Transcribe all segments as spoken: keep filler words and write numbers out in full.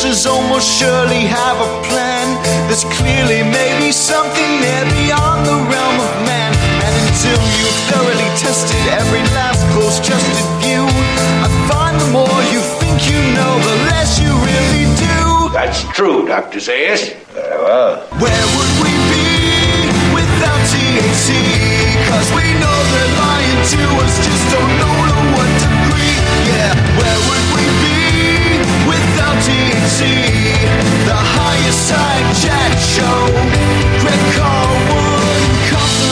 forces almost surely have a plan. There's clearly maybe something there beyond the realm of man. And until you've thoroughly tested every last close-trusted view, I find the more you think you know, the less you really do. That's true, Doctor Zayas. Very well. Where would we be without T H C? Cause we know they're lying to us, just don't know to what degree. Yeah, where would we be without T H C? The highest side chat show, Greg Carlwood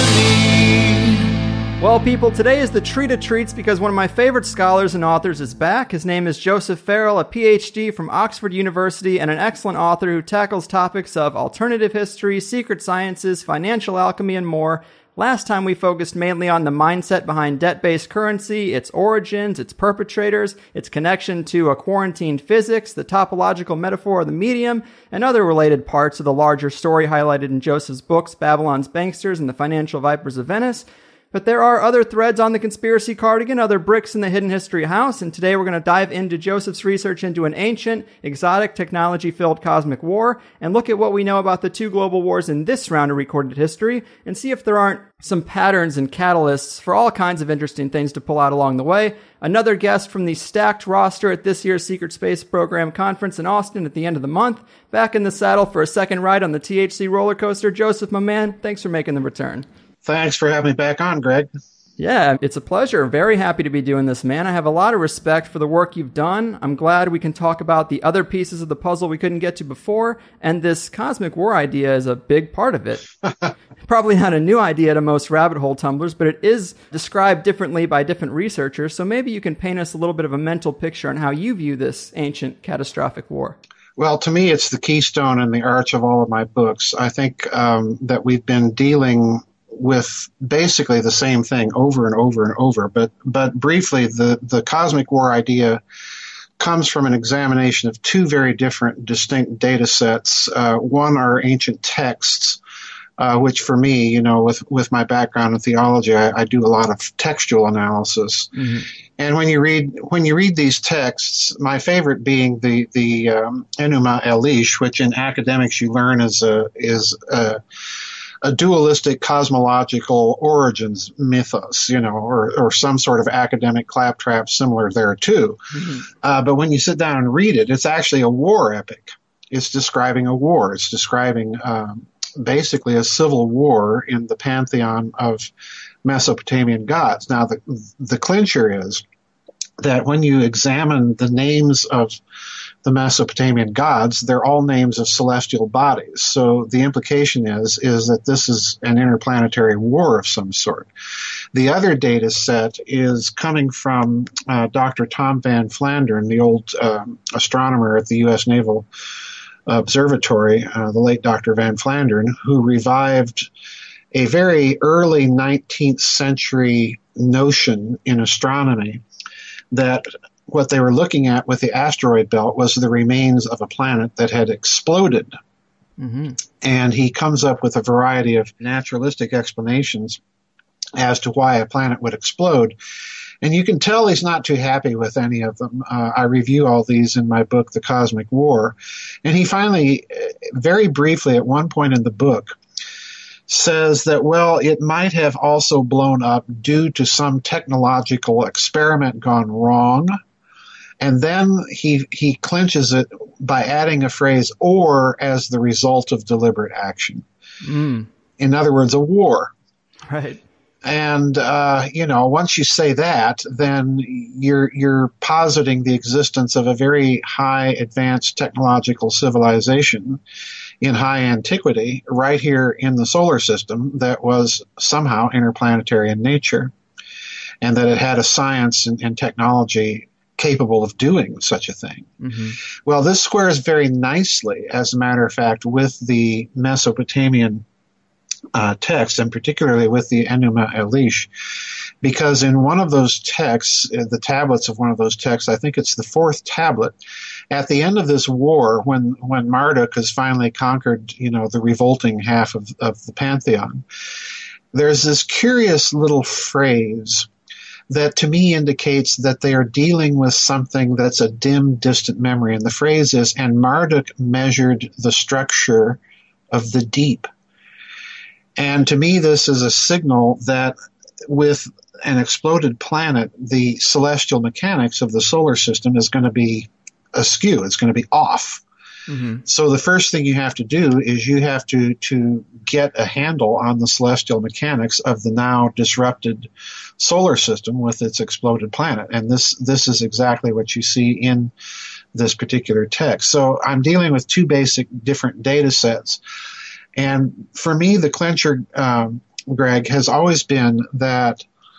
Company. Well, people, today is the treat of treats because one of my favorite scholars and authors is back. His name is Joseph Farrell, a P H D from Oxford University and an excellent author who tackles topics of alternative history, secret sciences, financial alchemy, and more. Last time we focused mainly on the mindset behind debt-based currency, its origins, its perpetrators, its connection to a quarantined physics, the topological metaphor of the medium, and other related parts of the larger story highlighted in Joseph's books, Babylon's Banksters and the Financial Vipers of Venice. But there are other threads on the conspiracy cardigan, other bricks in the hidden history house, and today we're going to dive into Joseph's research into an ancient, exotic, technology-filled cosmic war, and look at what we know about the two global wars in this round of recorded history, and see if there aren't some patterns and catalysts for all kinds of interesting things to pull out along the way. Another guest from the stacked roster at this year's Secret Space Program Conference in Austin at the end of the month, back in the saddle for a second ride on the T H C roller coaster. Joseph, my man, thanks for making the return. Thanks for having me back on, Greg. Yeah, it's a pleasure. Very happy to be doing this, man. I have a lot of respect for the work you've done. I'm glad we can talk about the other pieces of the puzzle we couldn't get to before, and this cosmic war idea is a big part of it. Probably not a new idea to most rabbit hole tumblers, but it is described differently by different researchers, so maybe you can paint us a little bit of a mental picture on how you view this ancient catastrophic war. Well, to me, it's the keystone and the arch of all of my books. I think um, that we've been dealing with basically the same thing over and over and over. But but briefly, the, the cosmic war idea comes from an examination of two very different, distinct data sets. Uh, one are ancient texts, uh, which for me, you know, with, with my background in theology, I, I do a lot of textual analysis. Mm-hmm. And when you read when you read these texts, my favorite being the the um, Enuma Elish, which in academics you learn is a is a a dualistic cosmological origins mythos, you know, or, or some sort of academic claptrap similar there too. Mm-hmm. Uh, but when you sit down and read it, it's actually a war epic. It's describing a war. It's describing um, basically a civil war in the pantheon of Mesopotamian gods. Now, the the clincher is that when you examine the names of the Mesopotamian gods, they're all names of celestial bodies. So the implication is, is that this is an interplanetary war of some sort. The other data set is coming from uh, Doctor Tom Van Flandern, the old um, astronomer at the U S Naval Observatory, uh, the late Doctor Van Flandern, who revived a very early nineteenth century notion in astronomy that what they were looking at with the asteroid belt was the remains of a planet that had exploded. Mm-hmm. And he comes up with a variety of naturalistic explanations as to why a planet would explode. And you can tell he's not too happy with any of them. Uh, I review all these in my book, The Cosmic War. And he finally, very briefly at one point in the book, says that, well, it might have also blown up due to some technological experiment gone wrong. And then he he clinches it by adding a phrase, or as the result of deliberate action. Mm. In other words, a war. Right. And, uh, you know, once you say that, then you're you're positing the existence of a very high advanced technological civilization in high antiquity right here in the solar system that was somehow interplanetary in nature, and that it had a science and, and technology capable of doing such a thing. Mm-hmm. Well, this squares very nicely, as a matter of fact, with the Mesopotamian uh, text, and particularly with the Enuma Elish, because in one of those texts, uh, the tablets of one of those texts, I think it's the fourth tablet, at the end of this war, when, when Marduk has finally conquered, you know, the revolting half of, of the pantheon, there's this curious little phrase that to me indicates that they are dealing with something that's a dim, distant memory. And the phrase is, and Marduk measured the structure of the deep. And to me, this is a signal that with an exploded planet, the celestial mechanics of the solar system is going to be askew. It's going to be off. Mm-hmm. So the first thing you have to do is you have to, to get a handle on the celestial mechanics of the now disrupted solar system with its exploded planet. And this, this is exactly what you see in this particular text. So I'm dealing with two basic different data sets. And for me, the clincher, um, Greg, has always been that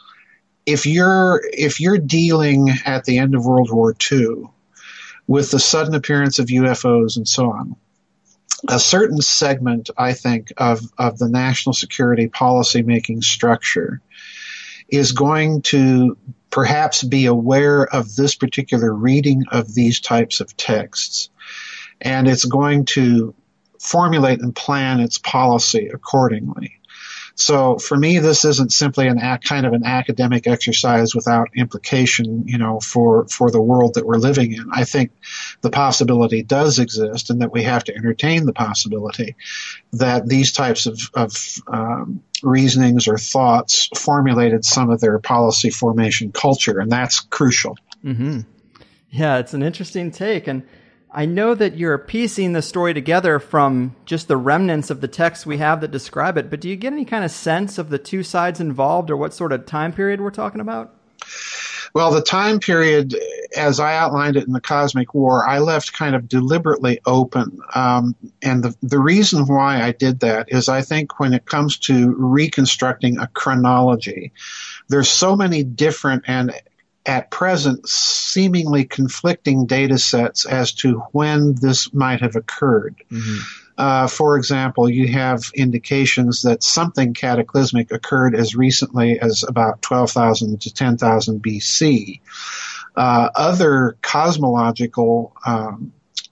if you're, if you're dealing at the end of World War Two with the sudden appearance of U F Os and so on, a certain segment, I think, of, of the national security policy-making structure is going to perhaps be aware of this particular reading of these types of texts, and it's going to formulate and plan its policy accordingly. So for me, this isn't simply an ac- kind of an academic exercise without implication, you know, for, for the world that we're living in. I think the possibility does exist, and that we have to entertain the possibility that these types of, of um, reasonings or thoughts formulated some of their policy formation culture, and that's crucial. Mm-hmm. Yeah, it's an interesting take. And I know that you're piecing the story together from just the remnants of the texts we have that describe it, but do you get any kind of sense of the two sides involved or what sort of time period we're talking about? Well, the time period, as I outlined it in the Cosmic War, I left kind of deliberately open. Um, and the, the reason why I did that is I think when it comes to reconstructing a chronology, there's so many different and at present seemingly conflicting data sets as to when this might have occurred. Mm-hmm. Uh, for example, you have indications that something cataclysmic occurred as recently as about twelve thousand to ten thousand B C. Uh, other cosmological um,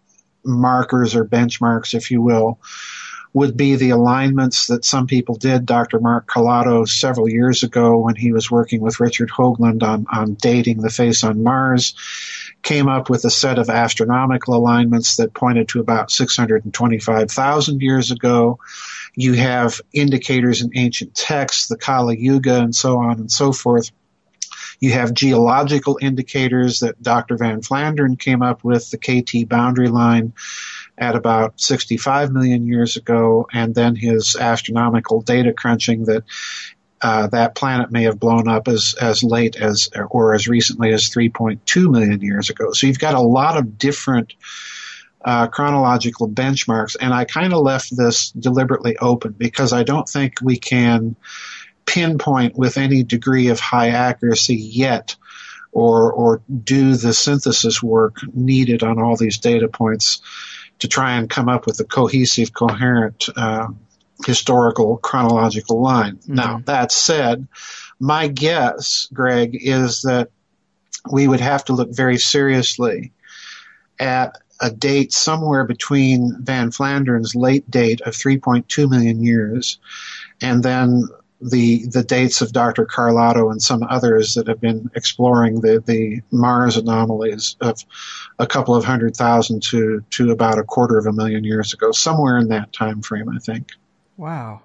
markers or benchmarks, if you will, would be the alignments that some people did. Doctor Mark Collado several years ago, when he was working with Richard Hoagland on, on dating the face on Mars, came up with a set of astronomical alignments that pointed to about six hundred twenty-five thousand years ago. You have indicators in ancient texts, the Kali Yuga, and so on and so forth. You have geological indicators that Doctor Van Flandern came up with, the K T boundary line, at about sixty-five million years ago, and then his astronomical data crunching that uh, that planet may have blown up as, as late as or as recently as three point two million years ago. So you've got a lot of different uh, chronological benchmarks, and I kind of left this deliberately open because I don't think we can pinpoint with any degree of high accuracy yet or or do the synthesis work needed on all these data points to try and come up with a cohesive, coherent uh, historical chronological line. Mm-hmm. Now, that said, my guess, Greg, is that we would have to look very seriously at a date somewhere between Van Flandern's late date of three point two million years and then the the dates of Doctor Carlotto and some others that have been exploring the, the Mars anomalies of a couple of hundred thousand to, to about a quarter of a million years ago, somewhere in that time frame, I think. Wow.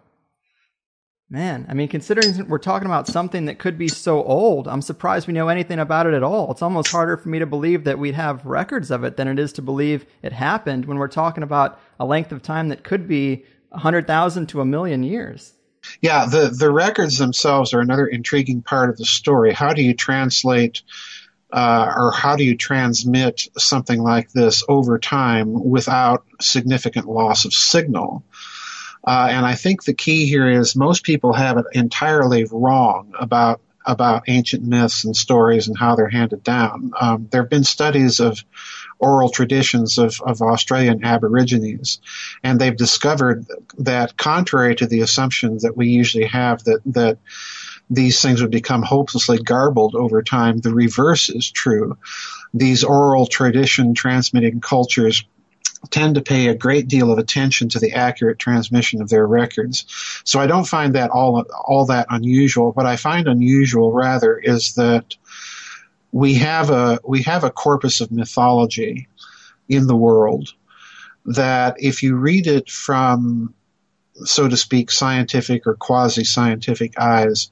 Man, I mean, considering we're talking about something that could be so old, I'm surprised we know anything about it at all. It's almost harder for me to believe that we'd have records of it than it is to believe it happened when we're talking about a length of time that could be one hundred thousand to a million years. Yeah, the, the records themselves are another intriguing part of the story. How do you translate uh, or how do you transmit something like this over time without significant loss of signal? Uh, and I think the key here is most people have it entirely wrong about about ancient myths and stories and how they're handed down. Um, there have been studies of oral traditions of, of Australian Aborigines, and they've discovered that contrary to the assumption that we usually have that, that these things would become hopelessly garbled over time, the reverse is true. These oral tradition transmitting cultures tend to pay a great deal of attention to the accurate transmission of their records. So I don't find that all all that unusual. What I find unusual, rather, is that we have a we have a corpus of mythology in the world that, if you read it from, so to speak, scientific or quasi-scientific eyes,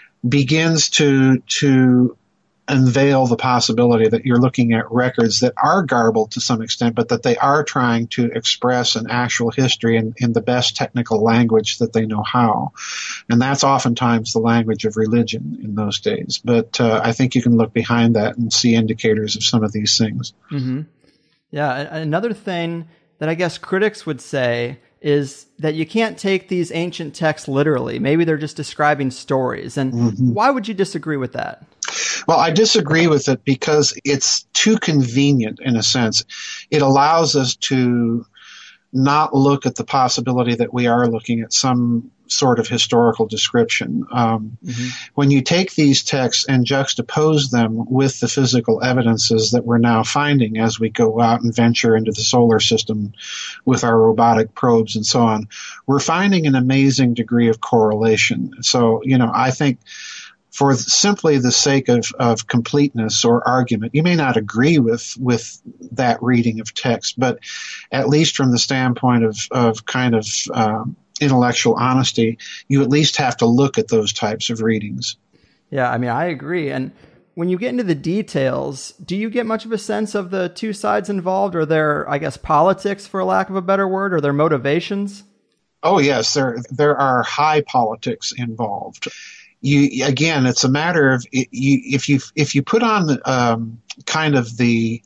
begins to to unveil the possibility that you're looking at records that are garbled to some extent, but that they are trying to express an actual history in, in the best technical language that they know how. And that's oftentimes the language of religion in those days. But uh, I think you can look behind that and see indicators of some of these things. Mm-hmm. Yeah. Another thing that I guess critics would say is that you can't take these ancient texts literally. Maybe they're just describing stories. And mm-hmm. why would you disagree with that? Well, I disagree with it because it's too convenient in a sense. It allows us to not look at the possibility that we are looking at some sort of historical description. Um, mm-hmm. When you take these texts and juxtapose them with the physical evidences that we're now finding as we go out and venture into the solar system with our robotic probes and so on, we're finding an amazing degree of correlation. So, you know, I think for simply the sake of, of completeness or argument, you may not agree with, with that reading of text, but at least from the standpoint of, of kind of um, intellectual honesty, you at least have to look at those types of readings. Yeah, I mean, I agree. And when you get into the details, do you get much of a sense of the two sides involved, or their, I guess, politics, for lack of a better word, or their motivations? Oh, yes, there there are high politics involved. You again, it's a matter of you, if you if you put on um, kind of the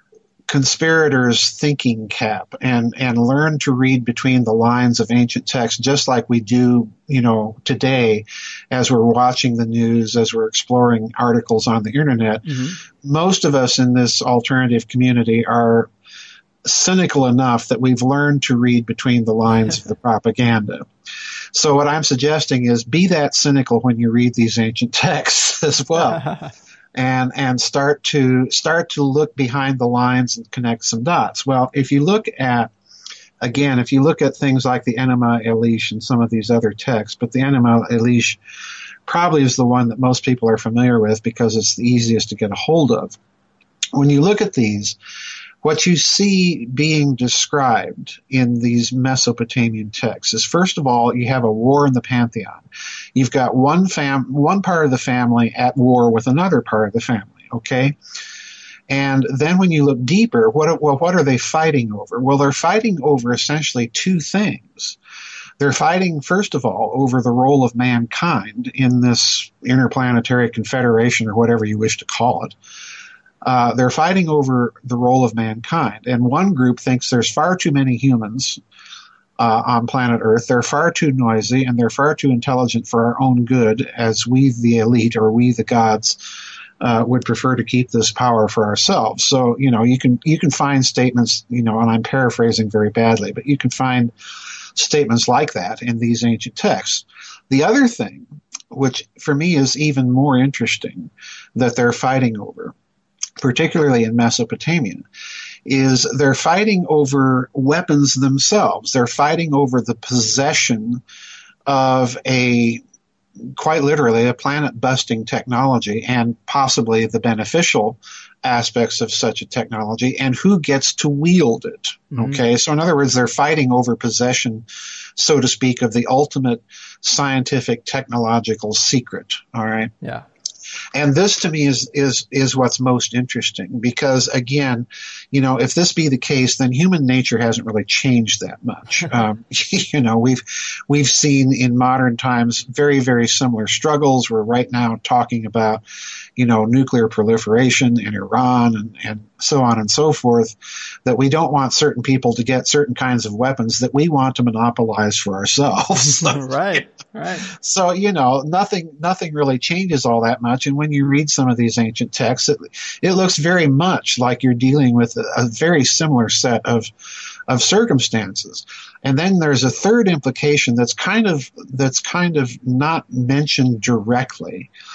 conspirator's thinking cap and and learn to read between the lines of ancient texts, just like we do, you know, today, as we're watching the news, as we're exploring articles on the internet. Mm-hmm. Most of us in this alternative community are cynical enough that we've learned to read between the lines of the propaganda. So what I'm suggesting is be that cynical when you read these ancient texts as well. and and start to start to look behind the lines and connect some dots. Well, if you look at, again, if you look at things like the Enuma Elish and some of these other texts, but the Enuma Elish probably is the one that most people are familiar with because it's the easiest to get a hold of. When you look at these, what you see being described in these Mesopotamian texts is, first of all, you have a war in the pantheon. You've got one fam- one part of the family at war with another part of the family, okay? And then when you look deeper, what, well, what are they fighting over? Well, they're fighting over essentially two things. They're fighting, first of all, over the role of mankind in this interplanetary confederation, or whatever you wish to call it. Uh, they're fighting over the role of mankind. And one group thinks there's far too many humans uh, on planet Earth. They're far too noisy, and they're far too intelligent for our own good, as we, the elite, or we, the gods, uh, would prefer to keep this power for ourselves. So, you know, you can you can find statements, you know, and I'm paraphrasing very badly, but you can find statements like that in these ancient texts. The other thing, which for me is even more interesting, that they're fighting over, particularly in Mesopotamia, is they're fighting over weapons themselves. They're fighting over the possession of a, quite literally, a planet-busting technology, and possibly the beneficial aspects of such a technology, and who gets to wield it. Mm-hmm. Okay, so in other words, they're fighting over possession, so to speak, of the ultimate scientific technological secret. All right. Yeah. And this, to me, is, is, is what's most interesting, because, again, you know, if this be the case, then human nature hasn't really changed that much. um, you know, we've, we've seen in modern times very, very similar struggles. We're right now talking about, you know, nuclear proliferation in Iran and, and so on and so forth, that we don't want certain people to get certain kinds of weapons that we want to monopolize for ourselves. Right, right. So, you know, nothing, nothing really changes all that much. And when you read some of these ancient texts, it, it looks very much like you're dealing with a, a very similar set of, of circumstances. And then there's a third implication that's kind of, that's kind of not mentioned directly,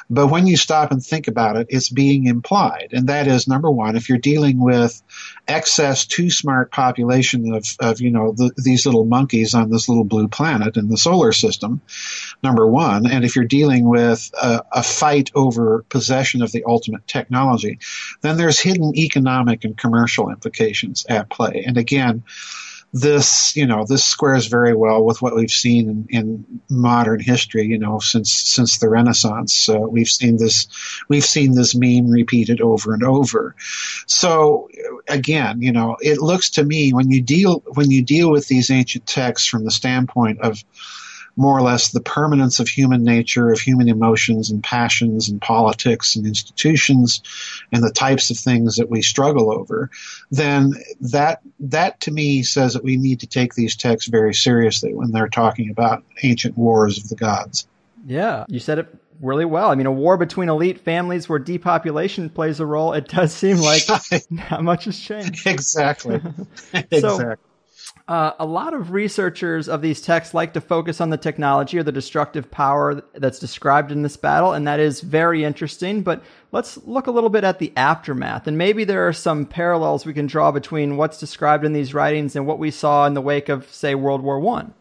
But when you stop and think about it, it's being implied. And that is, number one, if you're dealing with excess too smart population of, of you know, the, these little monkeys on this little blue planet in the solar system, number one, and if you're dealing with a, a fight over possession of the ultimate technology, then there's hidden economic and commercial implications at play. And again, This, you know, this squares very well with what we've seen in, in modern history. You know, since since the Renaissance, uh, we've seen this, we've seen this meme repeated over and over. So, again, you know, it looks to me when you deal when you deal with these ancient texts from the standpoint of more or less the permanence of human nature, of human emotions and passions and politics and institutions and the types of things that we struggle over, then that that to me says that we need to take these texts very seriously when they're talking about ancient wars of the gods. Yeah, you said it really well. I mean, a war between elite families where depopulation plays a role, it does seem like not much has changed. Exactly. So, exactly. Uh, a lot of researchers of these texts like to focus on the technology or the destructive power that's described in this battle, and that is very interesting. But let's look a little bit at the aftermath, and maybe there are some parallels we can draw between what's described in these writings and what we saw in the wake of, say, World War One.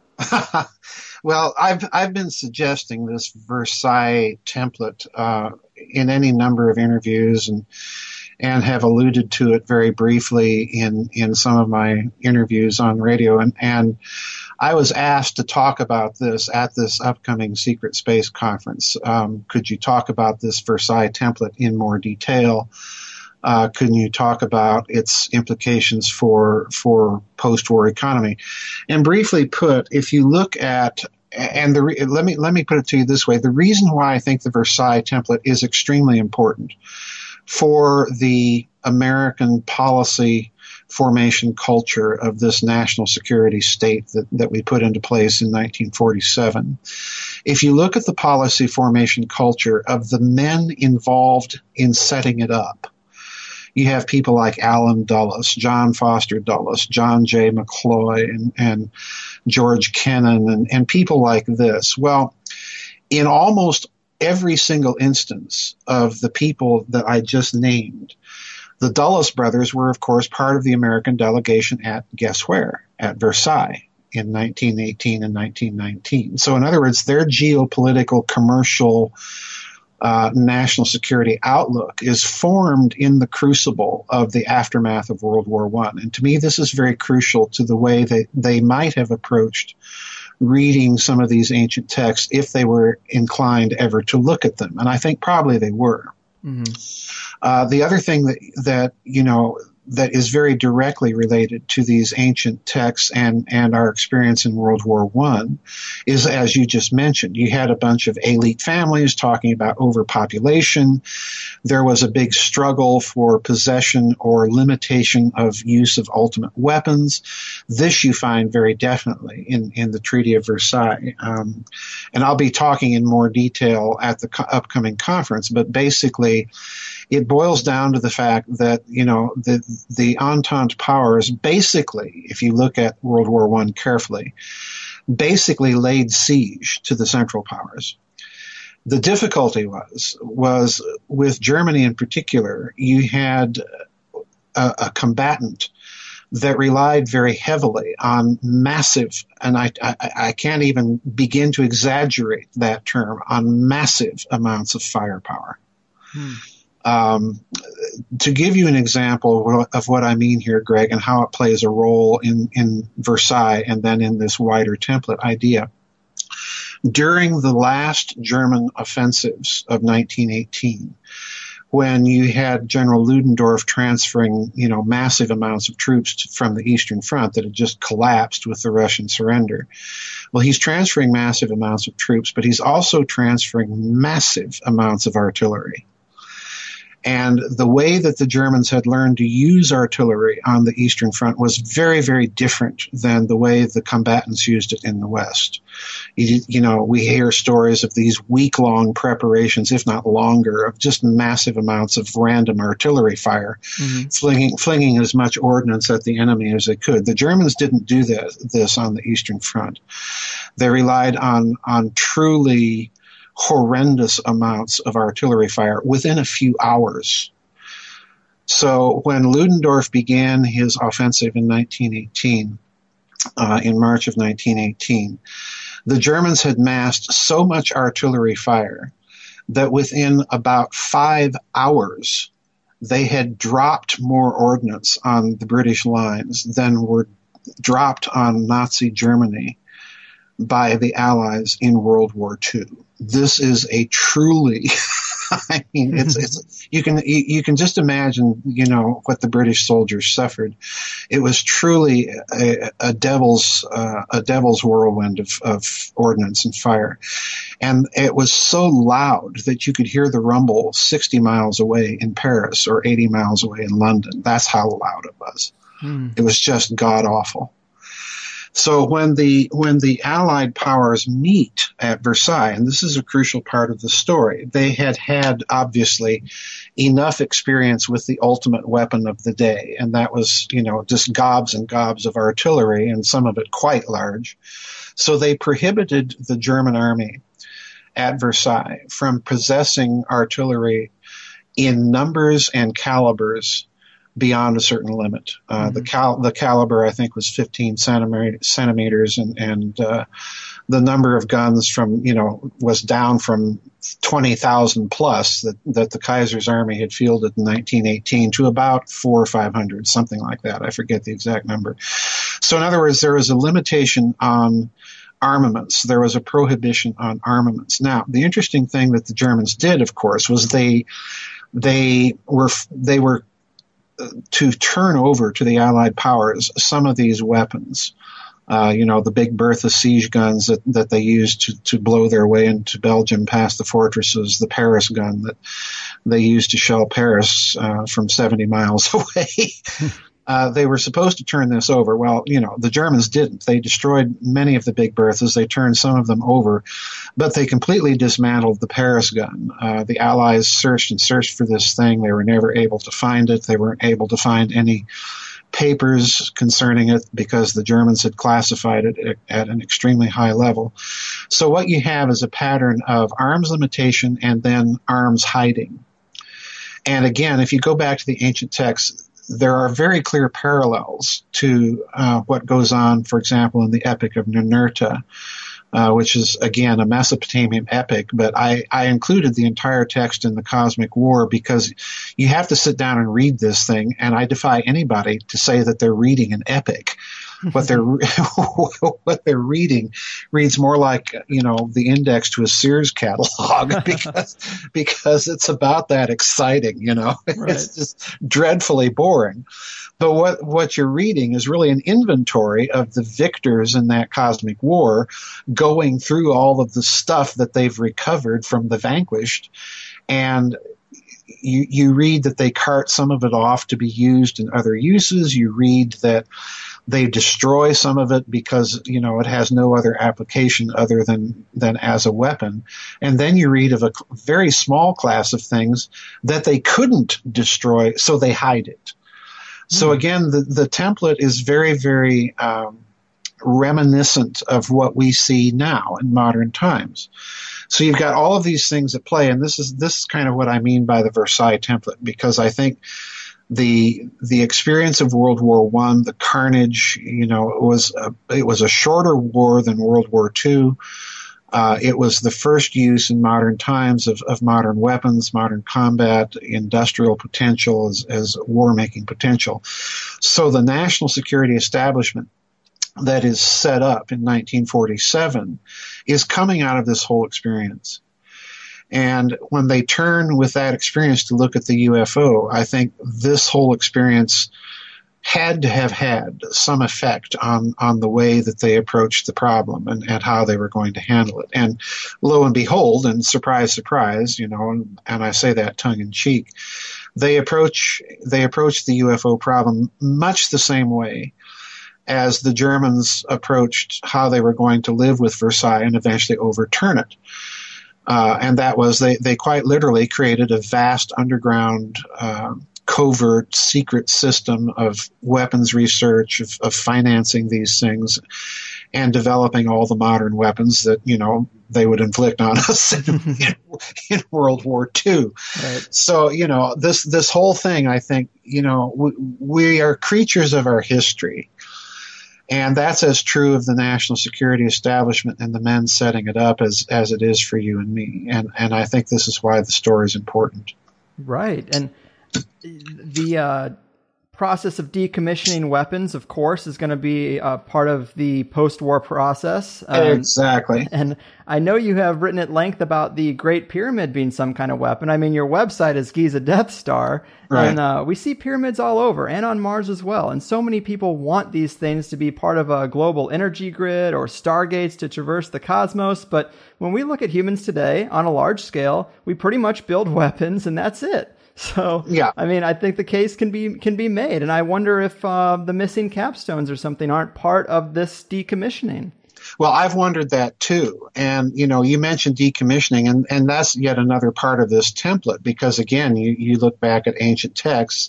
Well, I've I've been suggesting this Versailles template uh, in any number of interviews, and and have alluded to it very briefly in, in some of my interviews on radio. And, and I was asked to talk about this at this upcoming Secret Space Conference. Um, could you talk about this Versailles template in more detail? Uh, can you talk about its implications for for post-war economy? And briefly put, if you look at and the re- let me let me put it to you this way: the reason why I think the Versailles template is extremely important for the American policy formation culture of this national security state that, that we put into place in nineteen forty-seven. If you look at the policy formation culture of the men involved in setting it up, you have people like Allen Dulles, John Foster Dulles, John J. McCloy, and, and George Kennan, and, and people like this. Well, in almost every single instance of the people that I just named, the Dulles brothers were, of course, part of the American delegation at, guess where? At Versailles in nineteen eighteen and nineteen nineteen. So, in other words, their geopolitical, commercial, uh, national security outlook is formed in the crucible of the aftermath of World War One. And to me, this is very crucial to the way that they might have approached reading some of these ancient texts if they were inclined ever to look at them. And I think probably they were. Mm-hmm. Uh, the other thing that, that, you know, that is very directly related to these ancient texts and, and our experience in World War One is, as you just mentioned, you had a bunch of elite families talking about overpopulation. There was a big struggle for possession or limitation of use of ultimate weapons. This you find very definitely in, in the Treaty of Versailles. Um, and I'll be talking in more detail at the co- upcoming conference, but basically it boils down to the fact that, you know, the, the Entente powers basically, if you look at World War One carefully, basically laid siege to the Central Powers. The difficulty was, was with Germany in particular, you had a, a combatant that relied very heavily on massive, and I, I, I can't even begin to exaggerate that term, on massive amounts of firepower. Hmm. Um, to give you an example of what, of what I mean here, Greg, and how it plays a role in, in Versailles and then in this wider template idea. During the last German offensives of nineteen eighteen, when you had General Ludendorff transferring, you know, massive amounts of troops to, from the Eastern Front that had just collapsed with the Russian surrender. Well, he's transferring massive amounts of troops, but he's also transferring massive amounts of artillery. And the way that the Germans had learned to use artillery on the Eastern Front was very, very different than the way the combatants used it in the West. You, you know, we hear stories of these week-long preparations, if not longer, of just massive amounts of random artillery fire, mm-hmm. flinging, flinging as much ordnance at the enemy as they could. The Germans didn't do that, this on the Eastern Front. They relied on, on truly horrendous amounts of artillery fire within a few hours. So when Ludendorff began his offensive in nineteen eighteen, uh, in March of nineteen eighteen, the Germans had massed so much artillery fire that within about five hours, they had dropped more ordnance on the British lines than were dropped on Nazi Germany by the Allies in World War Two. This is a truly, I mean, it's, it's, you can, you, you can just imagine, you know, what the British soldiers suffered. It was truly a, a devil's, uh, a devil's whirlwind of, of ordnance and fire. And it was so loud that you could hear the rumble sixty miles away in Paris or eighty miles away in London. That's how loud it was. Mm. It was just god awful. So when the when the Allied powers meet at Versailles, and this is a crucial part of the story, they had had obviously enough experience with the ultimate weapon of the day, and that was, you know, just gobs and gobs of artillery, and some of it quite large. So they prohibited the German army at Versailles from possessing artillery in numbers and calibers beyond a certain limit. Uh, mm-hmm. The cal- the caliber, I think, was fifteen centimeters, and, and uh, the number of guns from, you know, was down from twenty thousand plus that, that the Kaiser's army had fielded in nineteen eighteen to about four or five hundred, something like that. I forget the exact number. So in other words, there was a limitation on armaments. There was a prohibition on armaments. Now, the interesting thing that the Germans did, of course, was they they were they were to turn over to the Allied powers some of these weapons. Uh, you know, the Big Bertha siege guns that, that they used to, to blow their way into Belgium past the fortresses, the Paris gun that they used to shell Paris uh, from seventy miles away. Uh, they were supposed to turn this over. Well, you know, the Germans didn't. They destroyed many of the Big Berthas. They turned some of them over, but they completely dismantled the Paris gun. Uh, the Allies searched and searched for this thing. They were never able to find it. They weren't able to find any papers concerning it because the Germans had classified it at an extremely high level. So what you have is a pattern of arms limitation and then arms hiding. And again, if you go back to the ancient texts, there are very clear parallels to uh, what goes on, for example, in the Epic of Ninurta, uh, which is, again, a Mesopotamian epic. But I, I included the entire text in the Cosmic War because you have to sit down and read this thing, and I defy anybody to say that they're reading an epic. What they're what they're reading reads more like, you know, the index to a Sears catalog because because it's about that exciting, you know. Right. It's just dreadfully boring. But what what you're reading is really an inventory of the victors in that cosmic war, going through all of the stuff that they've recovered from the vanquished, and you you read that they cart some of it off to be used in other uses. You read that they destroy some of it because, you know, it has no other application other than, than as a weapon. And then you read of a very small class of things that they couldn't destroy, so they hide it. Mm. So again, the, the template is very, very um, reminiscent of what we see now in modern times. So you've got all of these things at play, and this is this is kind of what I mean by the Versailles template, because I think The the experience of World War One, the carnage, you know, it was a, it was a shorter war than World War Two. Uh, it was the first use in modern times of, of modern weapons, modern combat, industrial potential as, as war-making potential. So the national security establishment that is set up in nineteen forty-seven is coming out of this whole experience. And when they turn with that experience to look at the U F O, I think this whole experience had to have had some effect on, on the way that they approached the problem and, and how they were going to handle it. And lo and behold, and surprise, surprise, you know, and, and I say that tongue in cheek, they approach they approach the U F O problem much the same way as the Germans approached how they were going to live with Versailles and eventually overturn it. Uh, and that was they, they quite literally created a vast underground, uh, covert, secret system of weapons research, of, of financing these things. and developing all the modern weapons that, you know, they would inflict on us in, in, in World War Two. Right. So, you know, this, this whole thing, I think, you know, we, we are creatures of our history. And that's as true of the national security establishment and the men setting it up as, as it is for you and me. And, and I think this is why the story is important. Right. And the uh, process of decommissioning weapons, of course, is going to be a part of the post-war process. Um, exactly. And I know you have written at length about the Great Pyramid being some kind of weapon. I mean, your website is Giza Death Star. Right. And uh, we see pyramids all over and on Mars as well. And so many people want these things to be part of a global energy grid or stargates to traverse the cosmos. But when we look at humans today on a large scale, we pretty much build weapons and that's it. So, yeah. I mean, I think the case can be can be made. And I wonder if uh, the missing capstones or something aren't part of this decommissioning. Well, I've wondered that too. And, you know, you mentioned decommissioning, and, and that's yet another part of this template, because, again, you, you look back at ancient texts,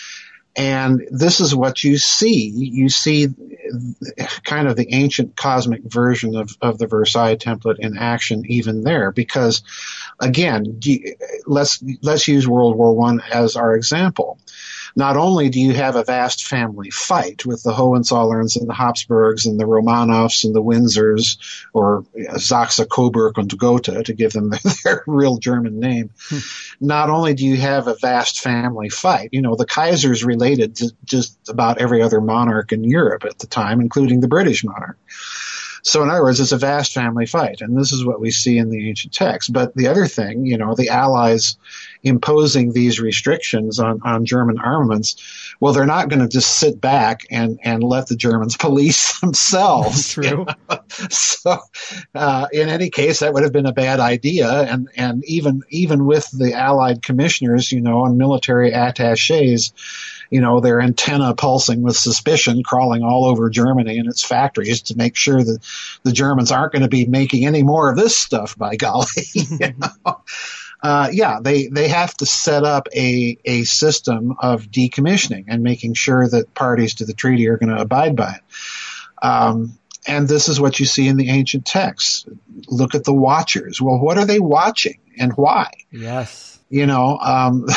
and this is what you see. You see kind of the ancient cosmic version of, of the Versailles template in action even there, because, again, let's let's use World War One as our example. Not only do you have a vast family fight with the Hohenzollerns and the Habsburgs and the Romanovs and the Windsors, or Saxe, Coburg, and Gotha, to give them their, their real German name. Hmm. Not only do you have a vast family fight, you know, the Kaiser's related to just about every other monarch in Europe at the time, including the British monarch. So in other words, it's a vast family fight, and this is what we see in the ancient texts. But the other thing, you know, the Allies imposing these restrictions on, on German armaments, well, they're not going to just sit back and, and let the Germans police themselves. True. You know? So uh, in any case, that would have been a bad idea. And, and even even with the Allied commissioners, you know, and military attachés, you know, their antenna pulsing with suspicion, crawling all over Germany and its factories to make sure that the Germans aren't going to be making any more of this stuff, by golly. You know? Uh, yeah, they, they have to set up a, a system of decommissioning and making sure that parties to the treaty are going to abide by it. Um, and this is what you see in the ancient texts. Look at the Watchers. Well, what are they watching and why? Yes. You know, um,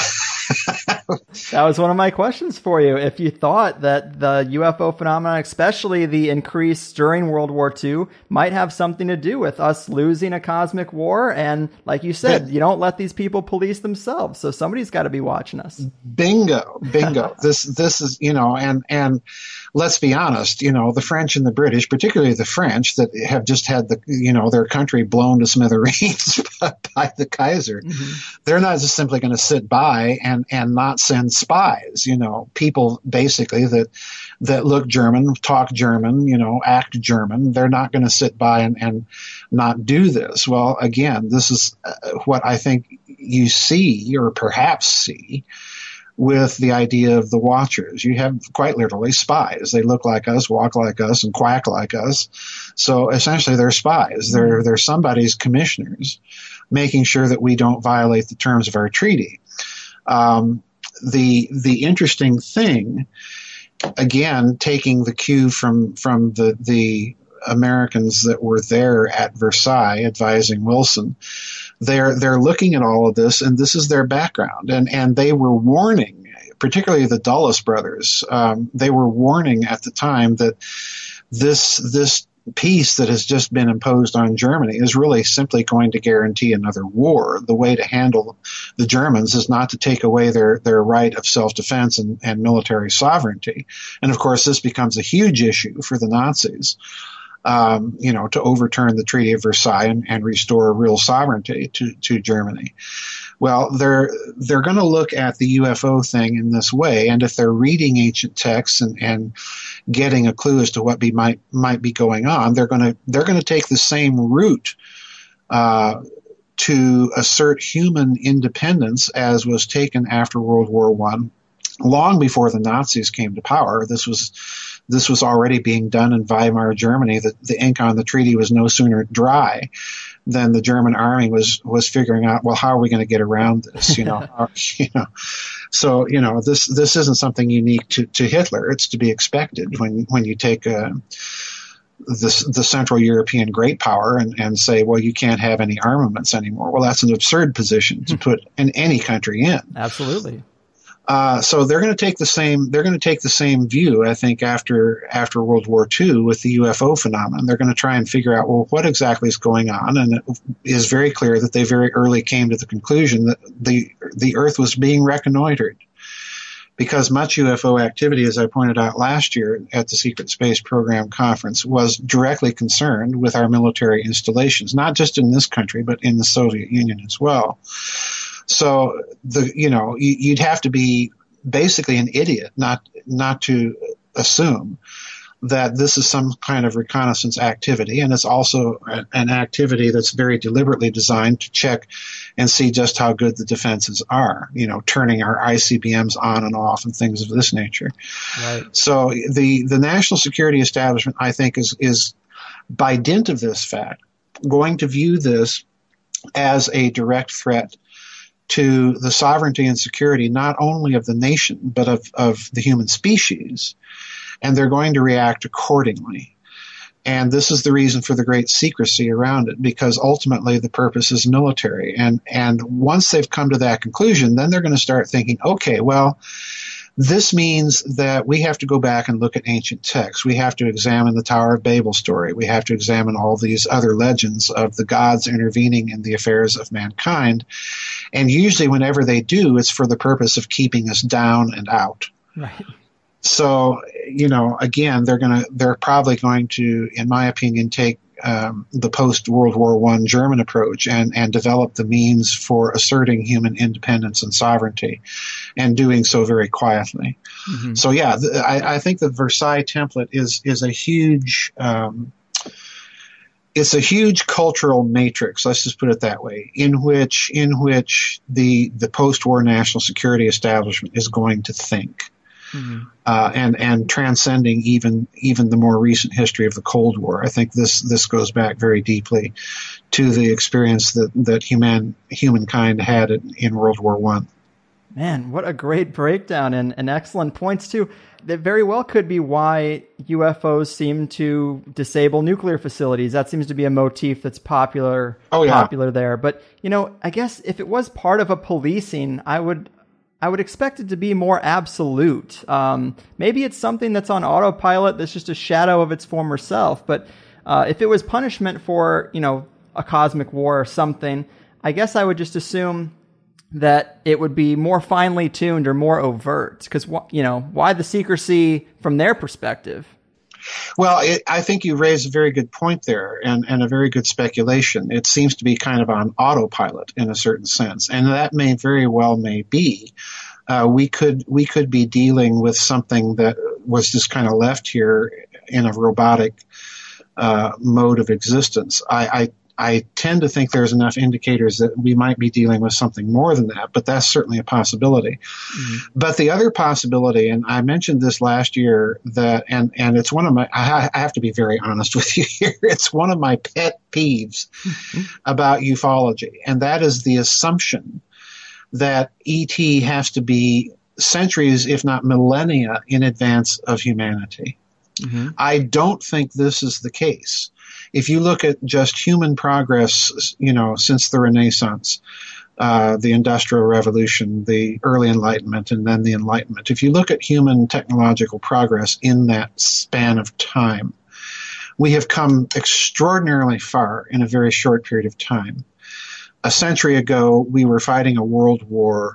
that was one of my questions for you. If you thought that the U F O phenomenon, especially the increase during World War Two, might have something to do with us losing a cosmic war, and like you said, yeah. you don't let these people police themselves, so somebody's got to be watching us. Bingo, bingo. this this is, you know, and and let's be honest, you know, the French and the British, particularly the French, that have just had the, you know, their country blown to smithereens by the Kaiser, mm-hmm. they're not just simply going to sit by and and not send spies, you know, people basically that that look German, talk German, you know, act German. They're not going to sit by and, and not do this. Well, again, this is what I think you see, or perhaps see, with the idea of the Watchers. You have quite literally spies. They look like us, walk like us, and quack like us. So essentially they're spies. They're, they're somebody's commissioners, making sure that we don't violate the terms of our treaty. Um, the the interesting thing, again, taking the cue from from the the Americans that were there at Versailles advising Wilson, they're they're looking at all of this, and this is their background, and and they were warning, particularly the Dulles brothers. Um, they were warning at the time that this this. peace that has just been imposed on Germany is really simply going to guarantee another war. The way to handle the Germans is not to take away their, their right of self-defense and, and military sovereignty. And of course, this becomes a huge issue for the Nazis, um, you know, to overturn the Treaty of Versailles and, and restore real sovereignty to, to Germany. Well, they're they're going to look at the U F O thing in this way, and if they're reading ancient texts and, and getting a clue as to what be might might be going on, they're going to they're going to take the same route uh, to assert human independence as was taken after World War One, long before the Nazis came to power. This was this was already being done in Weimar Germany. The, the ink on the treaty was no sooner dry than the German army was was figuring out, well, how are we going to get around this? You know, how, you know. So you know, this this isn't something unique to, to Hitler. It's to be expected when when you take a the, the Central European great power and, and say, well, you can't have any armaments anymore. Well, that's an absurd position to put in any country in. Absolutely. Uh, so they're going to take the same. They're going to take the same view, I think, after after World War Two with the U F O phenomenon. They're going to try and figure out, well, what exactly is going on, and it is very clear that they very early came to the conclusion that the the Earth was being reconnoitered, because much U F O activity, as I pointed out last year at the Secret Space Program Conference, was directly concerned with our military installations, not just in this country, but in the Soviet Union as well. So the you know you'd have to be basically an idiot not not to assume that this is some kind of reconnaissance activity, and it's also an activity that's very deliberately designed to check and see just how good the defenses are. You know, turning our I C B Ms on and off and things of this nature. Right. So the the national security establishment, I think, is is by dint of this fact going to view this as a direct threat to the sovereignty and security not only of the nation, but of, of the human species, and they're going to react accordingly. And this is the reason for the great secrecy around it, because ultimately the purpose is military. And, and once they've come to that conclusion, then they're going to start thinking, okay, well, this means that we have to go back and look at ancient texts. We have to examine the Tower of Babel story. We have to examine all these other legends of the gods intervening in the affairs of mankind. And usually whenever they do, it's for the purpose of keeping us down and out. Right. So, you know, again, they're going to, they're probably going to, in my opinion, take um, the post-World War One German approach and, and develop the means for asserting human independence and sovereignty, and doing so very quietly. Mm-hmm. So, yeah, th- I, I think the Versailles template is is a huge um, it's a huge cultural matrix. Let's just put it that way, in which in which the the post-war national security establishment is going to think. Mm-hmm. Uh, and and transcending even even the more recent history of the Cold War. I think this this goes back very deeply to the experience that that human humankind had in, in World War One. Man, what a great breakdown, and, and excellent points too. That very well could be why U F Os seem to disable nuclear facilities. That seems to be a motif that's popular oh, yeah. popular there. But you know, I guess if it was part of a policing, I would. I would expect it to be more absolute. Um, maybe it's something that's on autopilot that's just a shadow of its former self. But uh, if it was punishment for, you know, a cosmic war or something, I guess I would just assume that it would be more finely tuned or more overt. Because, you know, why the secrecy from their perspective? Well, it, I think you raise a very good point there, and, and a very good speculation. It seems to be kind of on autopilot in a certain sense, and that may very well may be. Uh, we could we could be dealing with something that was just kind of left here in a robotic uh, mode of existence. I, I I tend to think there's enough indicators that we might be dealing with something more than that, but that's certainly a possibility. Mm-hmm. But the other possibility, and I mentioned this last year, that and, and it's one of my, I, I have to be very honest with you here, it's one of my pet peeves mm-hmm. about ufology, and that is the assumption that E T has to be centuries, if not millennia, in advance of humanity. Mm-hmm. I don't think this is the case. If you look at just human progress, you know, since the Renaissance, uh, the Industrial Revolution, the early Enlightenment, and then the Enlightenment, if you look at human technological progress in that span of time, we have come extraordinarily far in a very short period of time. A century ago, we were fighting a world war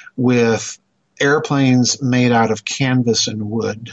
with airplanes made out of canvas and wood.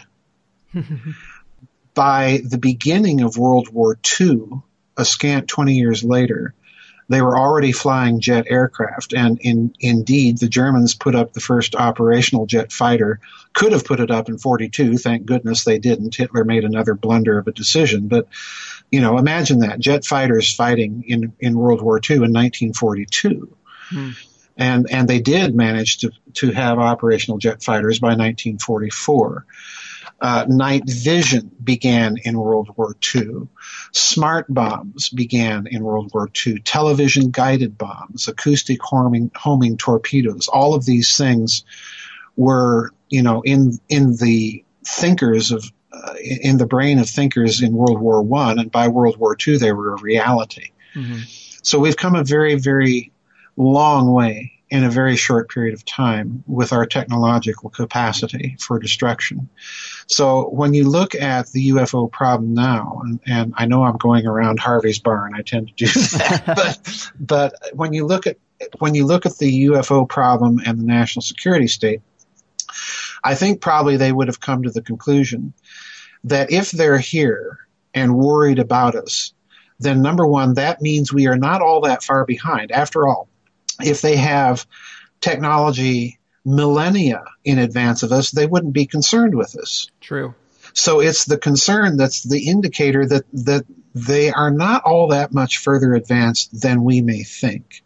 By the beginning of World War Two, a scant twenty years later, they were already flying jet aircraft. And in, indeed, the Germans put up the first operational jet fighter, could have put it up in forty-two. Thank goodness they didn't. Hitler made another blunder of a decision. But, you know, imagine that, jet fighters fighting in, in World War Two in nineteen forty-two. Hmm. And, and they did manage to, to have operational jet fighters by nineteen forty-four. Uh, night vision began in World War Two. Smart bombs began in World War Two. Television guided bombs, acoustic homing, homing torpedoes, all of these things were, you know, in in the thinkers of uh, in the brain of thinkers in World War One, and by World War Two they were a reality. Mm-hmm. So we've come a very, very long way in a very short period of time with our technological capacity for destruction. So when you look at the U F O problem now, and, and I know I'm going around Harvey's barn, I tend to do that, but but when you look at when you look at the U F O problem and the national security state, I think probably they would have come to the conclusion that if they're here and worried about us, then number one, that means we are not all that far behind. After all, if they have technology millennia in advance of us, they wouldn't be concerned with us. True. So it's the concern that's the indicator that, that they are not all that much further advanced than we may think.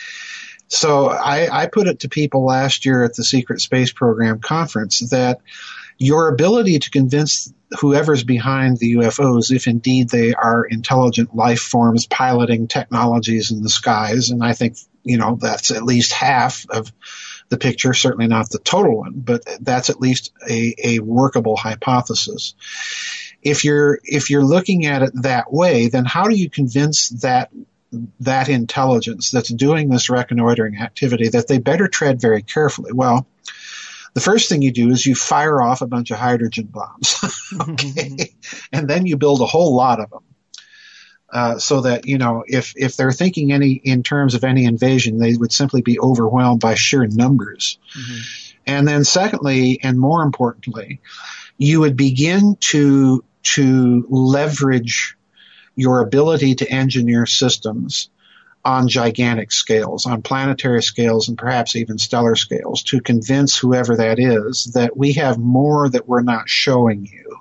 So I, I put it to people last year at the Secret Space Program conference that your ability to convince whoever's behind the U F Os, if indeed they are intelligent life forms piloting technologies in the skies, and I think, you know, that's at least half of the picture, certainly not the total one, but that's at least a, a workable hypothesis. If you're if you're looking at it that way, then how do you convince that that intelligence that's doing this reconnoitering activity that they better tread very carefully? Well, the first thing you do is you fire off a bunch of hydrogen bombs, okay, and then you build a whole lot of them, uh, so that, you know, if if they're thinking any in terms of any invasion, they would simply be overwhelmed by sheer numbers. Mm-hmm. And then, secondly, and more importantly, you would begin to to leverage your ability to engineer systems on gigantic scales, on planetary scales, and perhaps even stellar scales, to convince whoever that is that we have more that we're not showing you.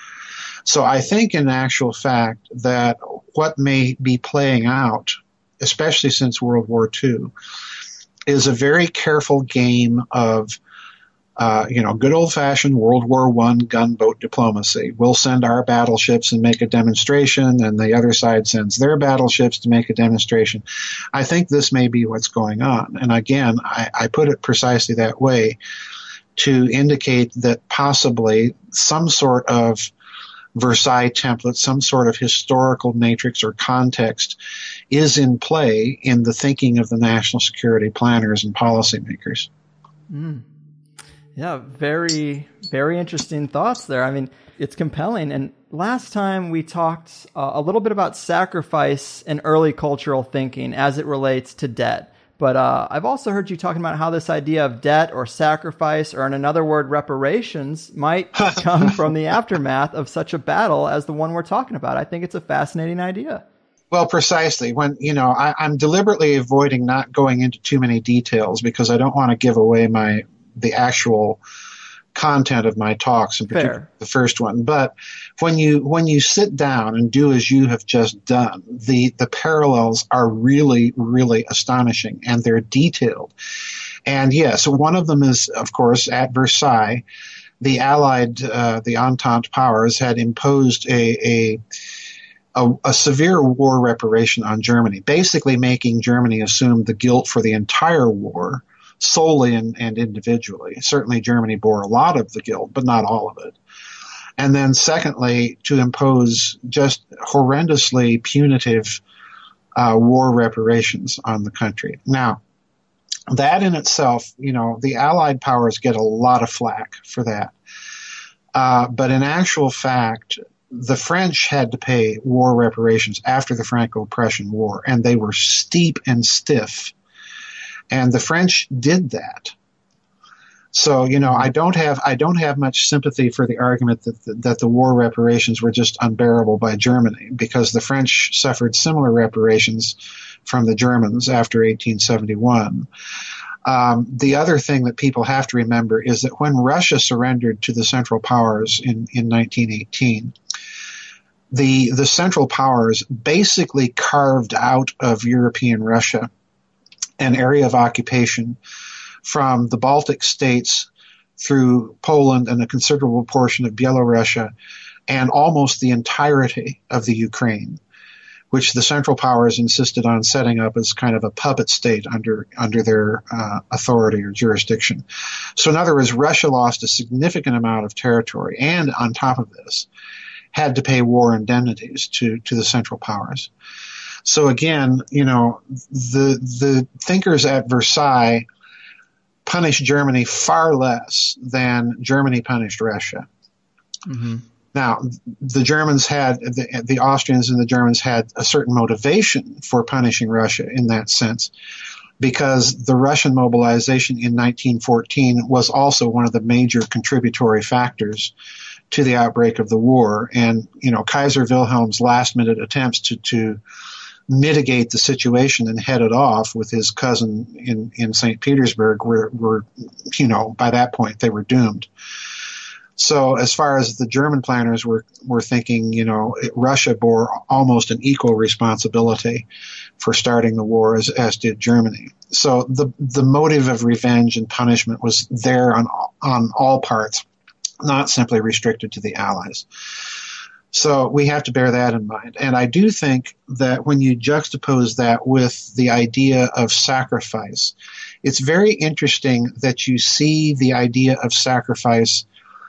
So I think in actual fact that what may be playing out, especially since World War Two, is a very careful game of Uh, you know, good old-fashioned World War One gunboat diplomacy. We'll send our battleships and make a demonstration, and the other side sends their battleships to make a demonstration. I think this may be what's going on. And again, I, I put it precisely that way to indicate that possibly some sort of Versailles template, some sort of historical matrix or context is in play in the thinking of the national security planners and policymakers. Mm. Yeah, very, very interesting thoughts there. I mean, it's compelling. And last time we talked uh, a little bit about sacrifice in early cultural thinking as it relates to debt. But uh, I've also heard you talking about how this idea of debt or sacrifice, or in another word, reparations, might come from the aftermath of such a battle as the one we're talking about. I think it's a fascinating idea. Well, precisely. When, you know, I, I'm deliberately avoiding not going into too many details because I don't want to give away my the actual content of my talks, in particular the first one. But when you when you sit down and do as you have just done, the the parallels are really, really astonishing, and they're detailed. And yes, one of them is, of course, at Versailles, the Allied, uh, the Entente powers had imposed a, a A, a severe war reparation on Germany, basically making Germany assume the guilt for the entire war solely and, and individually. Certainly Germany bore a lot of the guilt, but not all of it. And then secondly, to impose just horrendously punitive uh, war reparations on the country. Now, that in itself, you know, the Allied powers get a lot of flack for that. Uh, but in actual fact, the French had to pay war reparations after the Franco-Prussian War, and they were steep and stiff. And the French did that. So, you know, I don't have I don't have much sympathy for the argument that the, that the war reparations were just unbearable by Germany, because the French suffered similar reparations from the Germans after eighteen seventy-one. Um, the other thing that people have to remember is that when Russia surrendered to the Central Powers in, in nineteen eighteen, the the Central Powers basically carved out of European Russia an area of occupation from the Baltic states through Poland and a considerable portion of Belarusia and almost the entirety of the Ukraine, which the Central Powers insisted on setting up as kind of a puppet state under under their uh, authority or jurisdiction. So in other words, Russia lost a significant amount of territory, and on top of this, had to pay war indemnities to, to the Central Powers. So again, you know, the the thinkers at Versailles punished Germany far less than Germany punished Russia. Mm-hmm. Now, the Germans had, the, the Austrians and the Germans had a certain motivation for punishing Russia in that sense, because the Russian mobilization in nineteen fourteen was also one of the major contributory factors to the outbreak of the war. And, you know, Kaiser Wilhelm's last-minute attempts to, to mitigate the situation and head it off with his cousin in, in Saint Petersburg were, were, you know, by that point they were doomed. So as far as the German planners were, were thinking, you know, it, Russia bore almost an equal responsibility for starting the war as, as did Germany. So the the motive of revenge and punishment was there on on all parts, not simply restricted to the Allies. So we have to bear that in mind. And I do think that when you juxtapose that with the idea of sacrifice, it's very interesting that you see the idea of sacrifice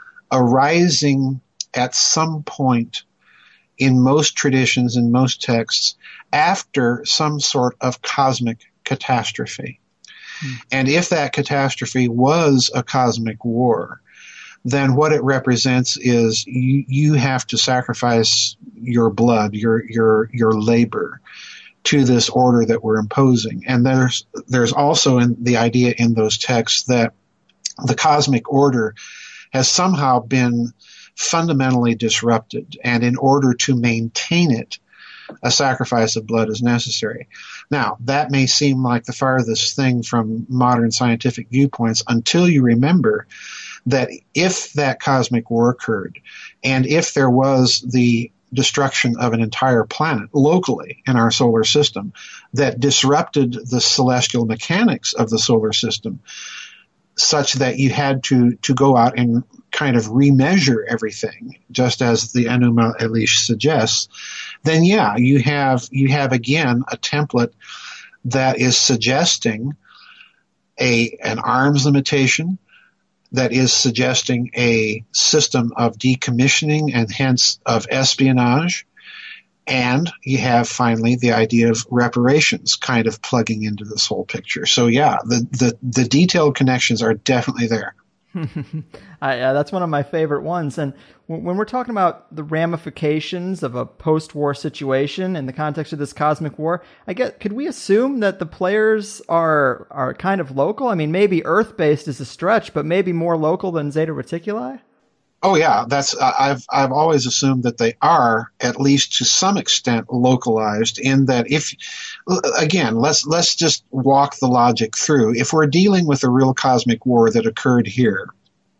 arising at some point in most traditions, in most texts, after some sort of cosmic catastrophe. Hmm. And if that catastrophe was a cosmic war, then what it represents is you, you have to sacrifice your blood, your your your labor to this order that we're imposing. And there's there's also in the idea in those texts that the cosmic order has somehow been fundamentally disrupted, and in order to maintain it, a sacrifice of blood is necessary. Now, that may seem like the farthest thing from modern scientific viewpoints until you remember that if that cosmic war occurred, and if there was the destruction of an entire planet locally in our solar system that disrupted the celestial mechanics of the solar system, such that you had to, to go out and kind of remeasure everything, just as the Enuma Elish suggests, then yeah, you have you have again a template that is suggesting a an arms limitation, that is suggesting a system of decommissioning and hence of espionage. And you have finally the idea of reparations kind of plugging into this whole picture. So yeah, the, the, the detailed connections are definitely there. I, uh, that's one of my favorite ones. And when, when we're talking about the ramifications of a post-war situation in the context of this cosmic war, I guess, could we assume that the players are are kind of local? I mean, maybe Earth-based is a stretch, but maybe more local than Zeta Reticuli? Oh yeah, that's uh, I've I've always assumed that they are at least to some extent localized, in that if again let's let's just walk the logic through. If we're dealing with a real cosmic war that occurred here,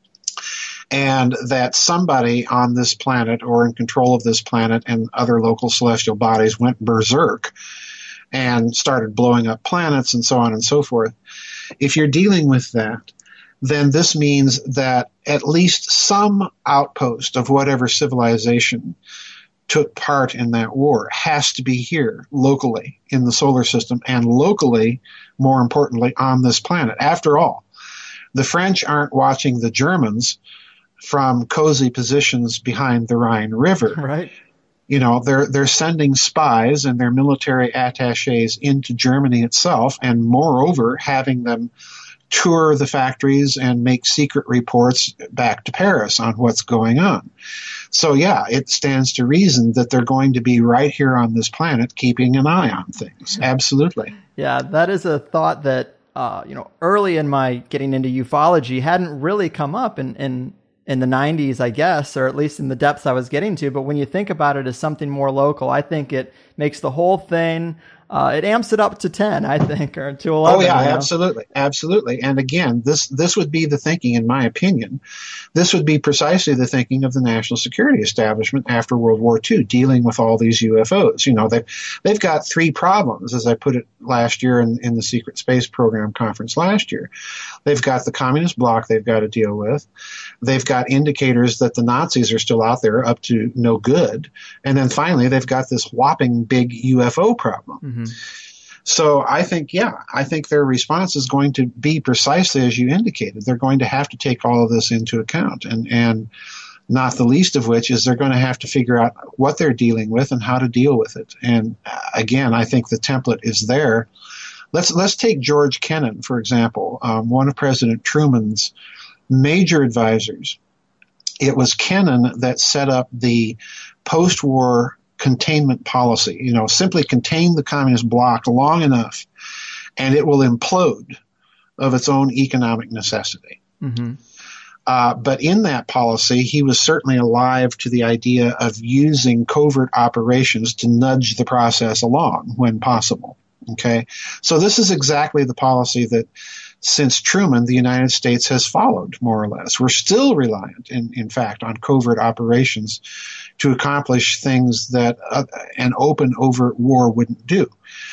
and that somebody on this planet or in control of this planet and other local celestial bodies went berserk and started blowing up planets and so on and so forth, if you're dealing with that, then this means that at least some outpost of whatever civilization took part in that war has to be here locally in the solar system, and locally, more importantly, on this planet. After all, the French aren't watching the Germans from cozy positions behind the Rhine River. Right. You know, they're they're sending spies and their military attaches into Germany itself, and moreover, having them tour the factories and make secret reports back to Paris on what's going on. So yeah, it stands to reason that they're going to be right here on this planet keeping an eye on things. Absolutely. Yeah, that is a thought that, uh, you know, early in my getting into ufology hadn't really come up in, in, in the nineties, I guess, or at least in the depths I was getting to. But when you think about it as something more local, I think it makes the whole thing uh, it amps it up to ten, I think, or to eleven. Oh yeah, you know? absolutely, absolutely. And again, this this would be the thinking, in my opinion. This would be precisely the thinking of the national security establishment after World War Two, dealing with all these U F Os. You know, they they've got three problems, as I put it last year in, in the Secret Space Program conference last year. They've got the communist bloc they've got to deal with. They've got indicators that the Nazis are still out there up to no good. And then finally, they've got this whopping big U F O problem. Mm-hmm. So I think, yeah, I think their response is going to be precisely as you indicated. They're going to have to take all of this into account, and, and not the least of which is they're going to have to figure out what they're dealing with and how to deal with it. And again, I think the template is there. Let's let's take George Kennan, for example, um, one of President Truman's major advisors. It was Kennan that set up the post-war containment policy. You know, simply contain the communist bloc long enough, and it will implode of its own economic necessity. Mm-hmm. Uh, but in that policy, he was certainly alive to the idea of using covert operations to nudge the process along when possible. Okay, so this is exactly the policy that, since Truman, the United States has followed, more or less. We're still reliant, in, in fact, on covert operations to accomplish things that uh, an open, overt war wouldn't do.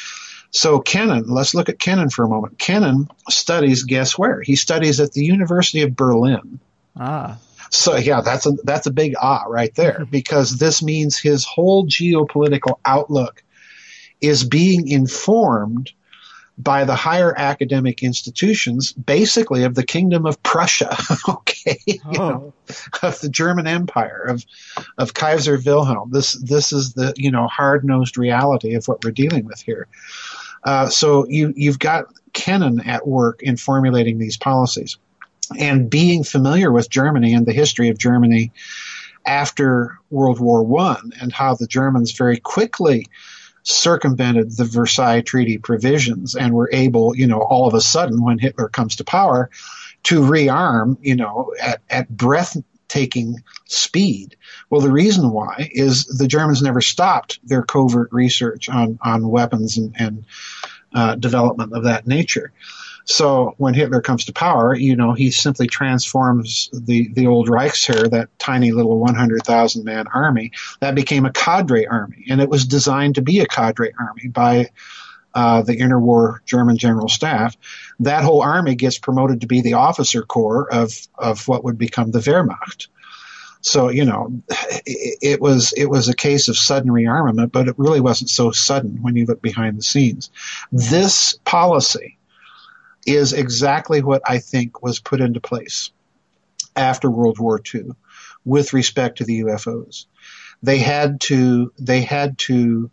So Kennan, let's look at Kennan for a moment. Kennan studies, guess where? He studies at the University of Berlin. Ah. So, yeah, that's a, that's a big ah right there, because this means his whole geopolitical outlook is being informed by the higher academic institutions, basically of the Kingdom of Prussia, okay, you oh. know, of the German Empire, of of Kaiser Wilhelm. This this is the you know hard-nosed reality of what we're dealing with here. Uh, so you you've got Kennan at work in formulating these policies, and being familiar with Germany and the history of Germany after World War One, and how the Germans very quickly circumvented the Versailles Treaty provisions and were able, you know, all of a sudden when Hitler comes to power, to rearm, you know, at, at breathtaking speed. Well, the reason why is the Germans never stopped their covert research on, on weapons and, and uh, development of that nature. So when Hitler comes to power, you know, he simply transforms the, the old Reichsheer, that tiny little one hundred thousand man army, that became a cadre army. And it was designed to be a cadre army by uh, the interwar German General Staff. That whole army gets promoted to be the officer corps of, of what would become the Wehrmacht. So, you know, it, it was it was a case of sudden rearmament, but it really wasn't so sudden when you look behind the scenes. This policy is exactly what I think was put into place after World War Two with respect to the U F Os. They had to they had to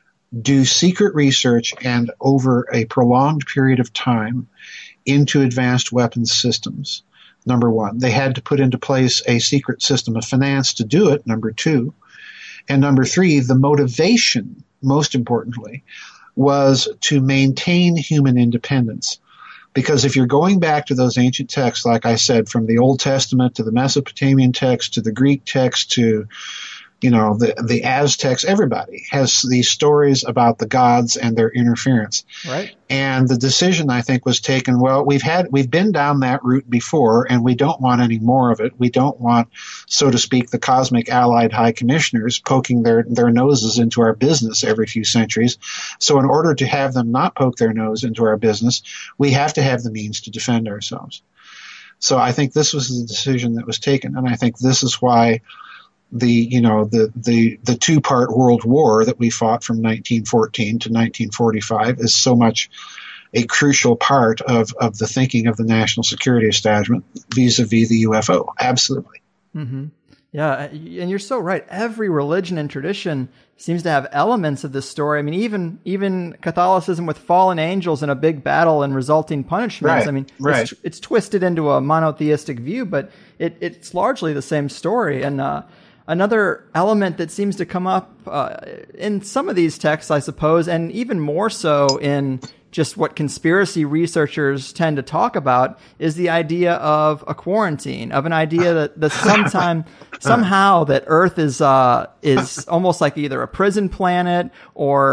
do secret research and over a prolonged period of time into advanced weapons systems. Number one, they had to put into place a secret system of finance to do it. Number two, and number three, the motivation, most importantly, was to maintain human independence. Because if you're going back to those ancient texts, like I said, from the Old Testament to the Mesopotamian text to the Greek text to, you know, the, the Aztecs, everybody has these stories about the gods and their interference. Right. And the decision, I think, was taken, well, we've had, we've been down that route before, and we don't want any more of it. We don't want, so to speak, the cosmic allied high commissioners poking their, their noses into our business every few centuries. So in order to have them not poke their nose into our business, we have to have the means to defend ourselves. So I think this was the decision that was taken, and I think this is why the you know the the the two part World War that we fought from nineteen fourteen to nineteen forty-five is so much a crucial part of of the thinking of the national security establishment vis-a-vis the U F O. Absolutely. Mm-hmm. Yeah, and you're so right. Every religion and tradition seems to have elements of this story. I mean, even even Catholicism with fallen angels and a big battle and resulting punishments. Right, I mean, right. it's, it's twisted into a monotheistic view, but it, it's largely the same story. And uh, another element that seems to come up uh, in some of these texts, I suppose, and even more so in just what conspiracy researchers tend to talk about, is the idea of a quarantine, of an idea that, that sometime, somehow that Earth is uh, is almost like either a prison planet or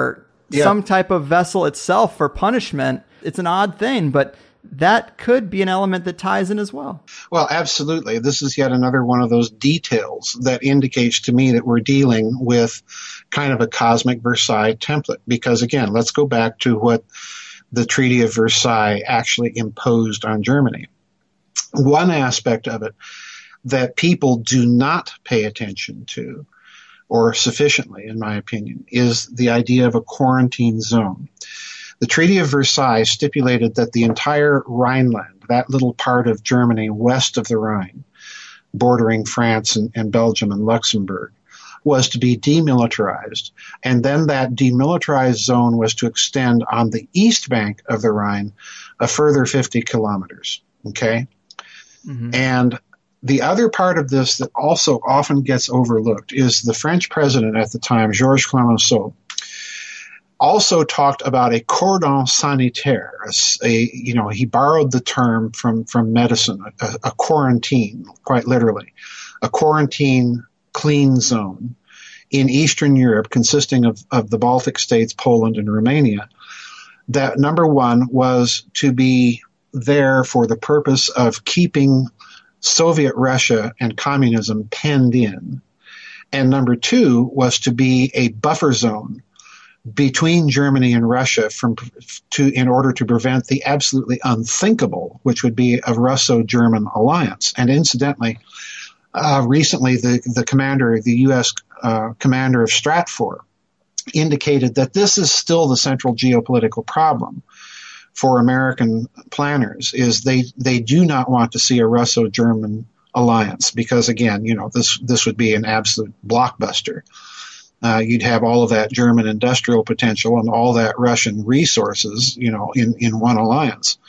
Yeah. some type of vessel itself for punishment. It's an odd thing, but that could be an element that ties in as well. Well, absolutely. This is yet another one of those details that indicates to me that we're dealing with kind of a cosmic Versailles template. Because again, let's go back to what the Treaty of Versailles actually imposed on Germany. One aspect of it that people do not pay attention to, or sufficiently, in my opinion, is the idea of a quarantine zone. The Treaty of Versailles stipulated that the entire Rhineland, that little part of Germany west of the Rhine, bordering France and, and Belgium and Luxembourg, was to be demilitarized. And then that demilitarized zone was to extend on the east bank of the Rhine a further fifty kilometers. Okay? Mm-hmm. And the other part of this that also often gets overlooked is the French president at the time, Georges Clemenceau, also talked about a cordon sanitaire. A, a, you know, he borrowed the term from, from medicine, a, a quarantine, quite literally, a quarantine clean zone in Eastern Europe consisting of, of the Baltic states, Poland, and Romania. That, number one, was to be there for the purpose of keeping Soviet Russia and communism penned in. And number two was to be a buffer zone between Germany and Russia from to in order to prevent the absolutely unthinkable, which would be a Russo-German alliance. And incidentally, uh, recently the, the commander, the U S uh, commander of Stratfor, indicated that this is still the central geopolitical problem for American planners, is they, they do not want to see a Russo-German alliance because, again, you know, this, this would be an absolute blockbuster. Uh, you'd have all of that German industrial potential and all that Russian resources, you know, in, in one alliance,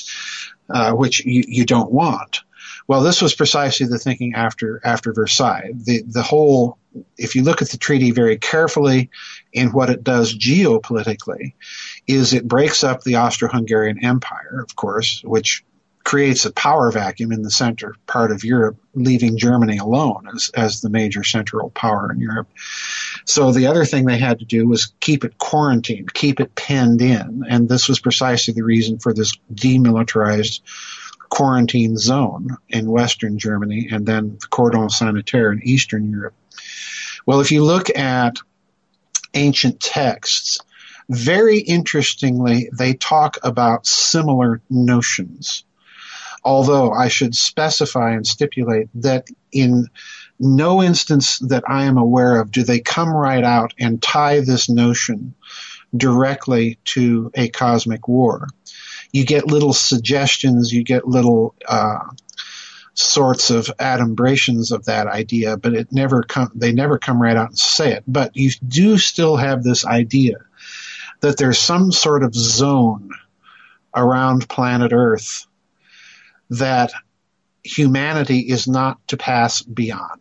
uh, which you, you don't want. Well, this was precisely the thinking after after Versailles. The the whole, if you look at the treaty very carefully and what it does geopolitically, is it breaks up the Austro-Hungarian Empire, of course, which creates a power vacuum in the center part of Europe, leaving Germany alone as, as the major central power in Europe. So the other thing they had to do was keep it quarantined, keep it penned in. And this was precisely the reason for this demilitarized quarantine zone in Western Germany and then the cordon sanitaire in Eastern Europe. Well, if you look at ancient texts, very interestingly, they talk about similar notions. Although I should specify and stipulate that in no instance that I am aware of do they come right out and tie this notion directly to a cosmic war. You get little suggestions, you get little uh, sorts of adumbrations of that idea, but it never come, they never come right out and say it. But you do still have this idea that there's some sort of zone around planet Earth that humanity is not to pass beyond.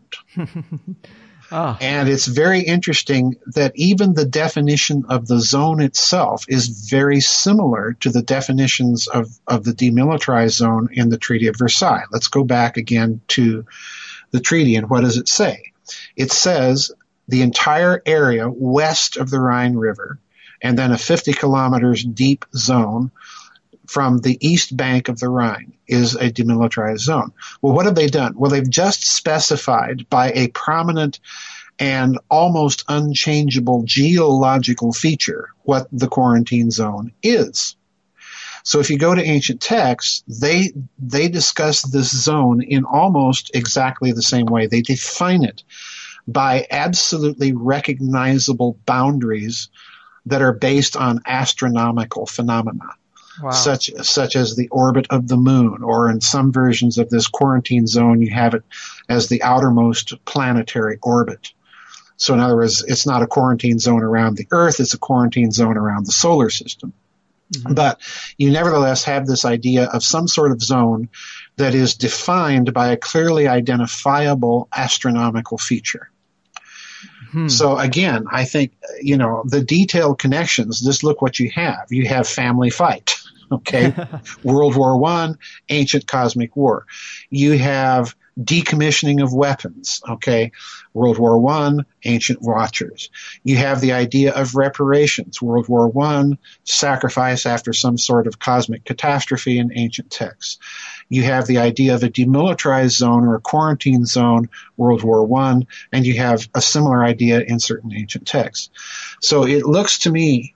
Oh. And it's very interesting that even the definition of the zone itself is very similar to the definitions of, of the demilitarized zone in the Treaty of Versailles. Let's go back again to the treaty, and what does it say? It says the entire area west of the Rhine River, and then a fifty kilometers deep zone from the east bank of the Rhine is a demilitarized zone. Well, what have they done? Well, they've just specified by a prominent and almost unchangeable geological feature what the quarantine zone is. So if you go to ancient texts, they they discuss this zone in almost exactly the same way. They define it by absolutely recognizable boundaries that are based on astronomical phenomena. Wow. Such such as the orbit of the moon, or in some versions of this quarantine zone, you have it as the outermost planetary orbit. So in other words, it's not a quarantine zone around the Earth, it's a quarantine zone around the solar system. Mm-hmm. But you nevertheless have this idea of some sort of zone that is defined by a clearly identifiable astronomical feature. Hmm. So again, I think, you know, the detailed connections, just look what you have. You have family fight, okay? World War One, ancient cosmic war. You have decommissioning of weapons, okay? World War One, ancient watchers. You have the idea of reparations, World War One, sacrifice after some sort of cosmic catastrophe in ancient texts. You have the idea of a demilitarized zone or a quarantine zone, World War One, and you have a similar idea in certain ancient texts. So it looks to me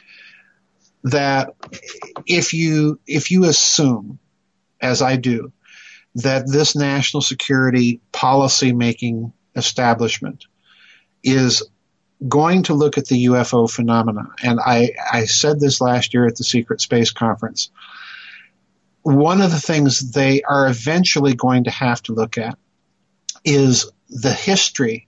that if you if you assume, as I do, that this national security policy-making establishment is going to look at the U F O phenomena, and I, I said this last year at the Secret Space Conference, one of the things they are eventually going to have to look at is the history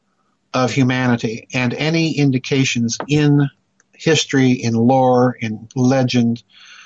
of humanity and any indications in history, in lore, in legend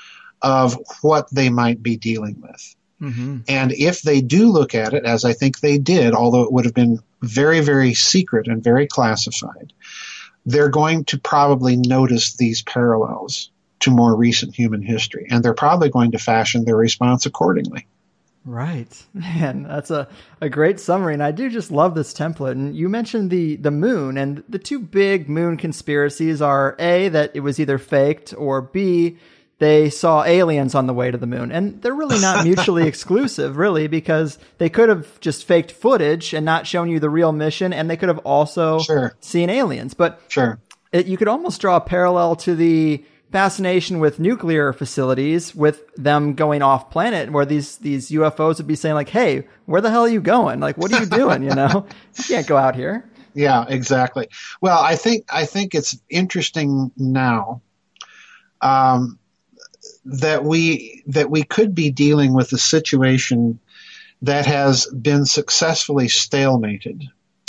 of what they might be dealing with. Mm-hmm. And if they do look at it, as I think they did, although it would have been very, very secret and very classified, they're going to probably notice these parallels to more recent human history, and they're probably going to fashion their response accordingly. Right. Man, that's a, a great summary, and I do just love this template. And you mentioned the, the moon, and the two big moon conspiracies are A, that it was either faked, or B, they saw aliens on the way to the moon. And they're really not mutually exclusive, really, because they could have just faked footage and not shown you the real mission, and they could have also sure. seen aliens. But sure. it, you could almost draw a parallel to the fascination with nuclear facilities, with them going off planet, where these, these U F Os would be saying like, hey, where the hell are you going? Like, what are you doing? You know, you can't go out here. Yeah, exactly. Well, I think, I think it's interesting now, um, that we, that we could be dealing with a situation that has been successfully stalemated.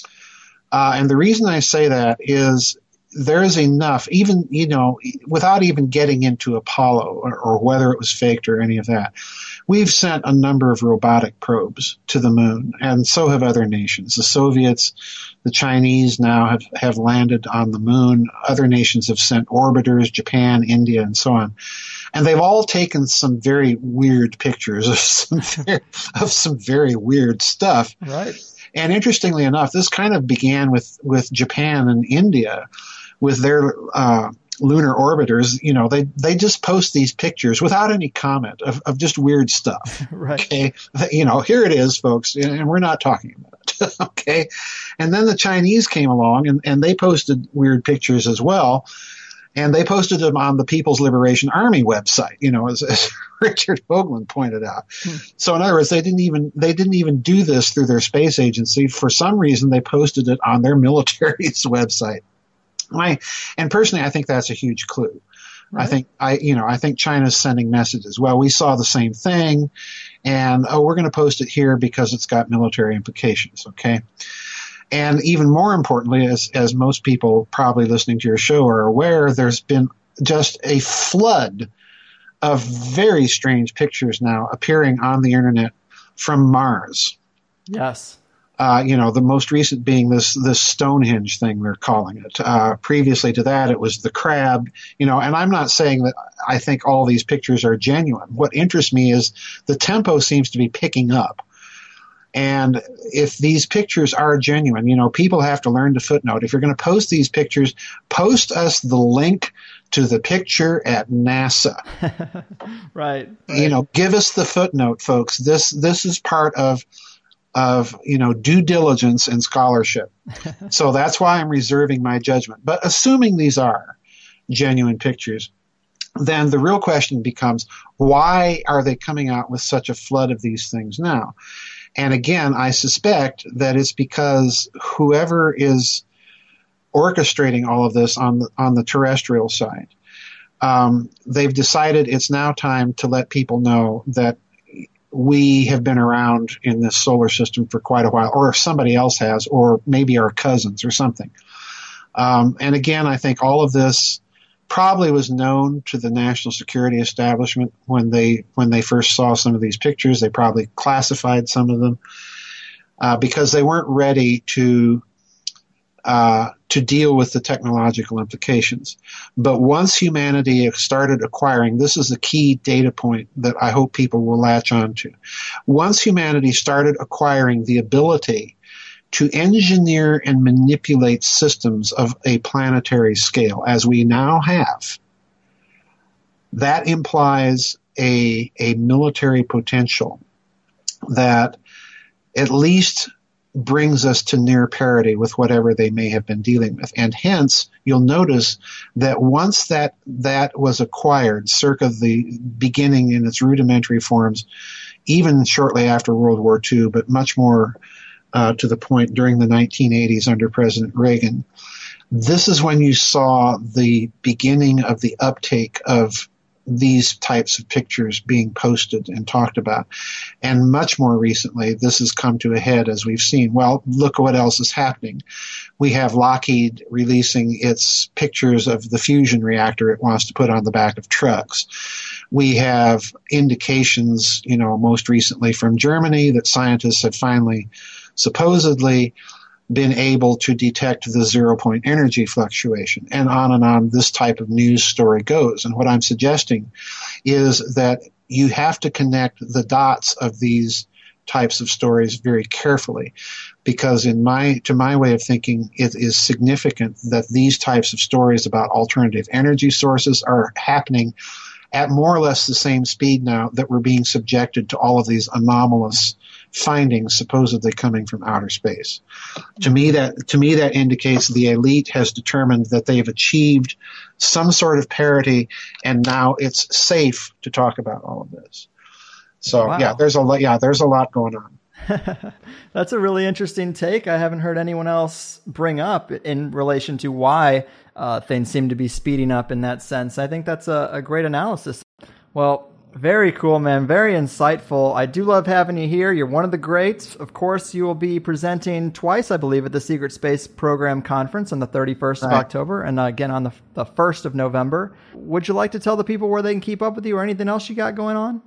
Uh, and the reason I say that is, there is enough, even, you know, without even getting into Apollo or, or whether it was faked or any of that, we've sent a number of robotic probes to the moon, and so have other nations. The Soviets, the Chinese now have, have landed on the moon. Other nations have sent orbiters, Japan, India, and so on. And they've all taken some very weird pictures of some very, of some very weird stuff. Right. And interestingly enough, this kind of began with, with Japan and India, with their uh, lunar orbiters. You know, they they just post these pictures without any comment of, of just weird stuff. Right. Okay. You know, here it is, folks, and we're not talking about it. Okay. And then the Chinese came along, and, and they posted weird pictures as well. And they posted them on the People's Liberation Army website, you know, as, as Richard Hoagland pointed out. Hmm. So in other words, they didn't even they didn't even do this through their space agency. For some reason, they posted it on their military's website. I, and personally, I think that's a huge clue. Right. I think I, you know, I think China's sending messages. Well, we saw the same thing, and oh, we're going to post it here because it's got military implications. Okay. And even more importantly, as, as most people probably listening to your show are aware, there's been just a flood of very strange pictures now appearing on the internet from Mars. Yes. Uh, you know, the most recent being this, this Stonehenge thing they're calling it. Uh, previously to that, it was the crab, you know, and I'm not saying that I think all these pictures are genuine. What interests me is the tempo seems to be picking up. And if these pictures are genuine, you know, people have to learn to footnote. If you're going to post these pictures, post us the link to the picture at NASA. Right, right. You know, give us the footnote, folks. This this is part of of, you know, due diligence and scholarship. So that's why I'm reserving my judgment. But assuming these are genuine pictures, then the real question becomes, why are they coming out with such a flood of these things now? And again, I suspect that it's because whoever is orchestrating all of this on the, on the terrestrial side, um, they've decided it's now time to let people know that we have been around in this solar system for quite a while, or if somebody else has, or maybe our cousins or something. Um, and again, I think all of this probably was known to the national security establishment when they when they first saw some of these pictures. They probably classified some of them uh, because they weren't ready to uh, to deal with the technological implications. But once humanity started acquiring, this is a key data point that I hope people will latch on to. Once humanity started acquiring the ability to engineer and manipulate systems of a planetary scale, as we now have, that implies a, a military potential that at least brings us to near parity with whatever they may have been dealing with. And hence, you'll notice that once that that was acquired, circa the beginning in its rudimentary forms, even shortly after World War Two, but much more uh, to the point during the nineteen eighties under President Reagan, this is when you saw the beginning of the uptake of these types of pictures being posted and talked about. And much more recently, this has come to a head as we've seen. Well, look what else is happening. We have Lockheed releasing its pictures of the fusion reactor it wants to put on the back of trucks. We have indications, you know, most recently from Germany that scientists have finally supposedly been able to detect the zero-point energy fluctuation, and on and on this type of news story goes. And what I'm suggesting is that you have to connect the dots of these types of stories very carefully, because in my to my way of thinking, it is significant that these types of stories about alternative energy sources are happening at more or less the same speed now that we're being subjected to all of these anomalous findings supposedly coming from outer space. To me, that to me that indicates the elite has determined that they've achieved some sort of parity, and now it's safe to talk about all of this. So wow. yeah, there's a lot. Yeah, there's a lot going on. That's a really interesting take. I haven't heard anyone else bring up in relation to why uh, things seem to be speeding up in that sense. I think that's a, a great analysis. Well, very cool, man. Very insightful. I do love having you here. You're one of the greats. Of course, you will be presenting twice, I believe, at the Secret Space Program Conference on the thirty-first right. of October and uh, again on the, the first of November. Would you like to tell the people where they can keep up with you or anything else you got going on?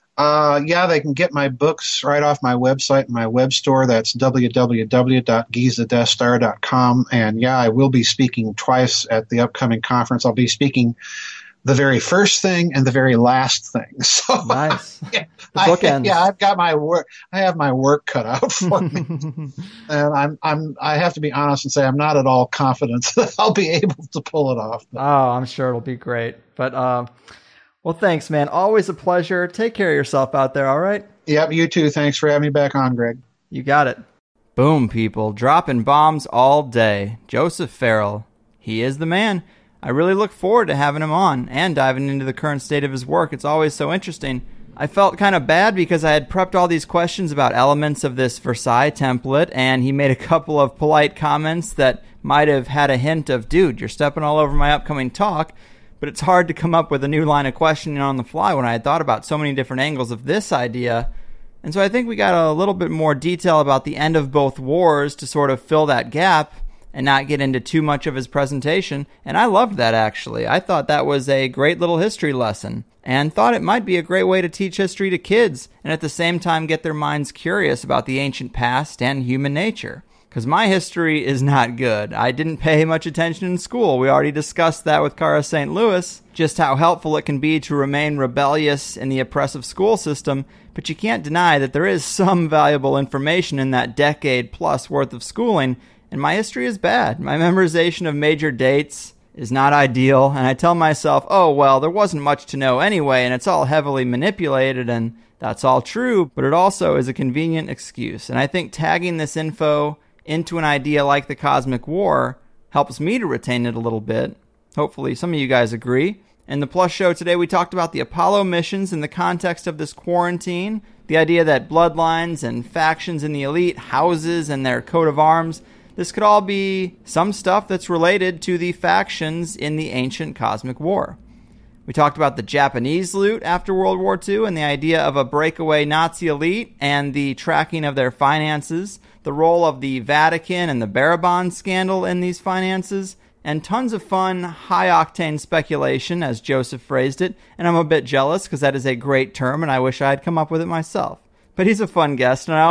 Uh, yeah, they can get my books right off my website, my web store. That's w w w dot giza death star dot com. And yeah, I will be speaking twice at the upcoming conference. I'll be speaking the very first thing and the very last thing. So nice. yeah, the bookends. I, yeah, I've got my work. I have my work cut out for me, and I'm I'm I have to be honest and say I'm not at all confident that I'll be able to pull it off. But. Oh, I'm sure it'll be great. But uh, well, thanks, man. Always a pleasure. Take care of yourself out there. All right. Yep. You too. Thanks for having me back on, Greg. You got it. Boom, people, dropping bombs all day. Joseph Farrell. He is the man. I really look forward to having him on and diving into the current state of his work. It's always so interesting. I felt kind of bad because I had prepped all these questions about elements of this Versailles template, and he made a couple of polite comments that might have had a hint of, dude, you're stepping all over my upcoming talk, but it's hard to come up with a new line of questioning on the fly when I had thought about so many different angles of this idea. And so I think we got a little bit more detail about the end of both wars to sort of fill that gap and not get into too much of his presentation, and I loved that, actually. I thought that was a great little history lesson, and thought it might be a great way to teach history to kids, and at the same time get their minds curious about the ancient past and human nature. Because my history is not good. I didn't pay much attention in school. We already discussed that with Cara Saint Louis, just how helpful it can be to remain rebellious in the oppressive school system, but you can't deny that there is some valuable information in that decade plus worth of schooling. And my history is bad. My memorization of major dates is not ideal. And I tell myself, oh, well, there wasn't much to know anyway, and it's all heavily manipulated, and that's all true. But it also is a convenient excuse. And I think tagging this info into an idea like the Cosmic War helps me to retain it a little bit. Hopefully some of you guys agree. In the Plus show today, we talked about the Apollo missions in the context of this quarantine, the idea that bloodlines and factions in the elite, houses and their coat of arms, this could all be some stuff that's related to the factions in the ancient Cosmic War. We talked about the Japanese loot after World War Two and the idea of a breakaway Nazi elite and the tracking of their finances, the role of the Vatican and the Barabon scandal in these finances, and tons of fun, high-octane speculation, as Joseph phrased it, and I'm a bit jealous because that is a great term and I wish I had come up with it myself. But he's a fun guest, and I always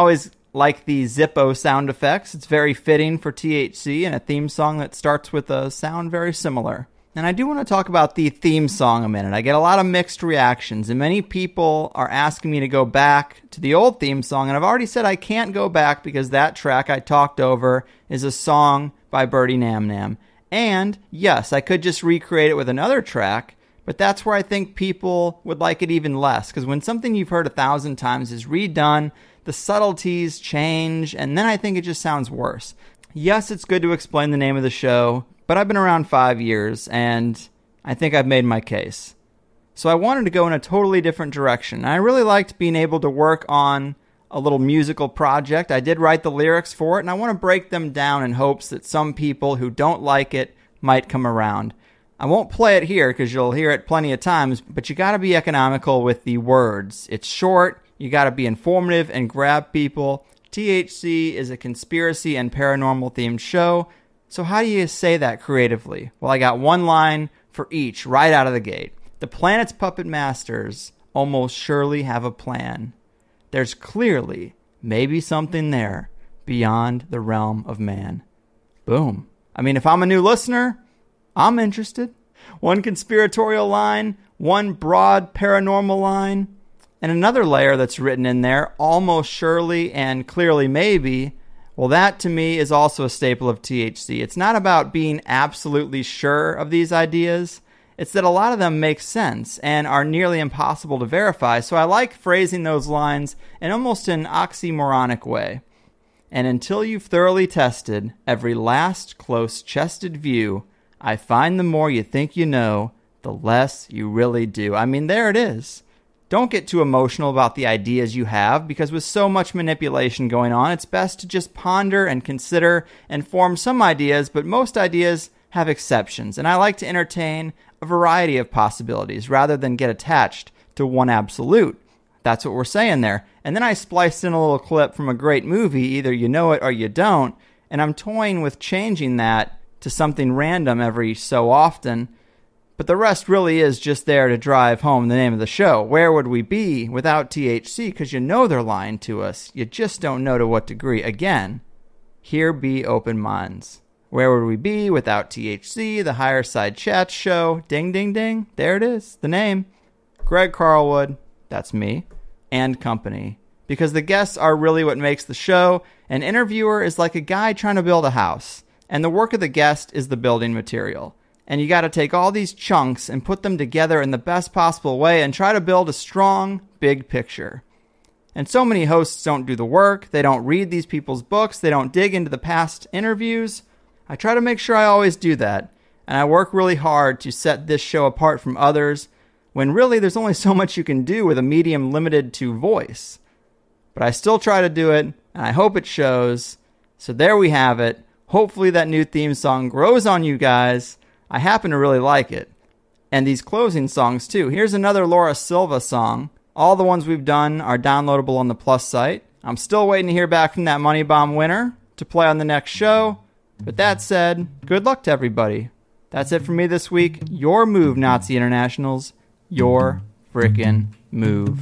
like the Zippo sound effects. It's very fitting for T H C and a theme song that starts with a sound very similar. And I do want to talk about the theme song a minute. I get a lot of mixed reactions, and many people are asking me to go back to the old theme song, and I've already said I can't go back because that track I talked over is a song by Birdie Nam Nam. And, yes, I could just recreate it with another track, but that's where I think people would like it even less, because when something you've heard a thousand times is redone, the subtleties change, and then I think it just sounds worse. Yes, it's good to explain the name of the show, but I've been around five years, and I think I've made my case. So I wanted to go in a totally different direction. I really liked being able to work on a little musical project. I did write the lyrics for it, and I want to break them down in hopes that some people who don't like it might come around. I won't play it here because you'll hear it plenty of times, but you got to be economical with the words. It's short, you got to be informative and grab people. T H C is a conspiracy and paranormal themed show, so how do you say that creatively? Well, I got one line for each right out of the gate. The planet's puppet masters almost surely have a plan. There's clearly maybe something there beyond the realm of man. Boom. I mean, if I'm a new listener, I'm interested. One conspiratorial line, one broad paranormal line, and another layer that's written in there, almost surely and clearly maybe. Well, that to me is also a staple of T H C. It's not about being absolutely sure of these ideas. It's that a lot of them make sense and are nearly impossible to verify, so I like phrasing those lines in almost an oxymoronic way. And until you've thoroughly tested every last close-chested view, I find the more you think you know, the less you really do. I mean, there it is. Don't get too emotional about the ideas you have, because with so much manipulation going on, it's best to just ponder and consider and form some ideas, but most ideas have exceptions, and I like to entertain a variety of possibilities rather than get attached to one absolute. That's what we're saying there. And then I spliced in a little clip from a great movie, either you know it or you don't, and I'm toying with changing that to something random every so often, but the rest really is just there to drive home the name of the show. Where would we be without T H C? Because you know they're lying to us. You just don't know to what degree. Again, here be open minds. Where would we be without T H C, the Higher Side Chat Show? Ding, ding, ding. There it is, the name. Greg Carlwood, that's me, and company. Because the guests are really what makes the show. An interviewer is like a guy trying to build a house, and the work of the guest is the building material. And you got to take all these chunks and put them together in the best possible way and try to build a strong, big picture. And so many hosts don't do the work. They don't read these people's books. They don't dig into the past interviews. I try to make sure I always do that. And I work really hard to set this show apart from others, when really there's only so much you can do with a medium limited to voice. But I still try to do it, and I hope it shows. So there we have it. Hopefully that new theme song grows on you guys. I happen to really like it. And these closing songs too. Here's another Laura Silva song. All the ones we've done are downloadable on the Plus site. I'm still waiting to hear back from that Money Bomb winner to play on the next show. But that said, good luck to everybody. That's it for me this week. Your move, Nazi Internationals. Your frickin' move.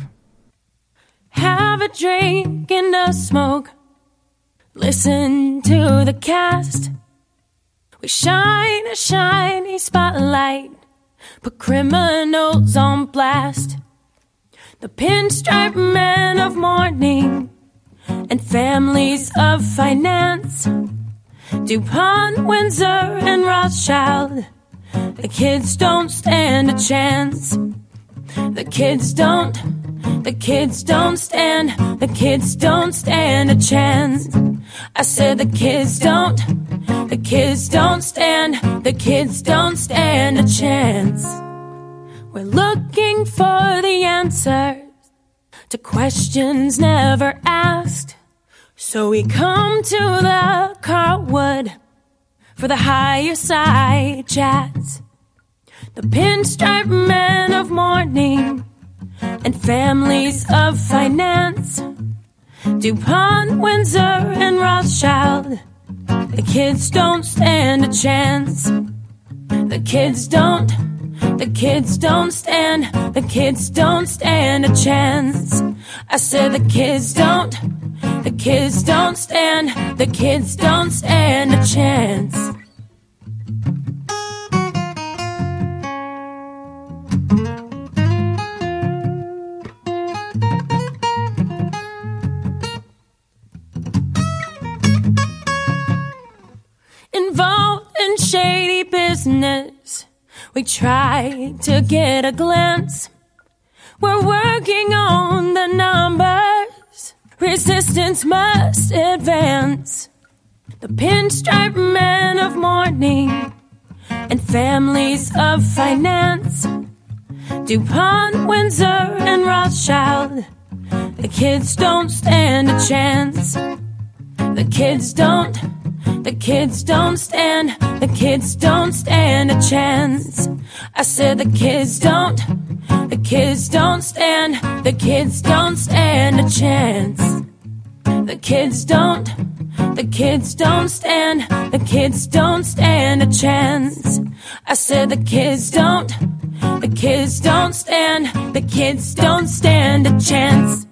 Have a drink and a smoke. Listen to the cast. We shine a shiny spotlight, put criminals on blast. The pinstripe men of mourning and families of finance. DuPont, Windsor, and Rothschild. The kids don't stand a chance. The kids don't, the kids don't stand, the kids don't stand a chance. I said the kids don't, the kids don't stand, the kids don't stand a chance. We're looking for the answers to questions never asked. So we come to the Carlwood for the Higher Side Chats. The pinstripe men of mourning and families of finance. DuPont, Windsor, and Rothschild. The kids don't stand a chance. The kids don't, the kids don't stand, the kids don't stand a chance. I said the kids don't, the kids don't stand, the kids don't stand a chance. Involved in shady business, we try to get a glance. We're working on the numbers, resistance must advance. The pinstripe men of mourning and families of finance, DuPont, Windsor, and Rothschild, the kids don't stand a chance. The kids don't, the kids don't stand, the kids don't stand a chance. I said the kids don't, the kids don't stand, the kids don't stand a chance. The kids don't, the kids don't stand, the kids don't stand a chance. I said the kids don't, the kids don't stand, the kids don't stand a chance.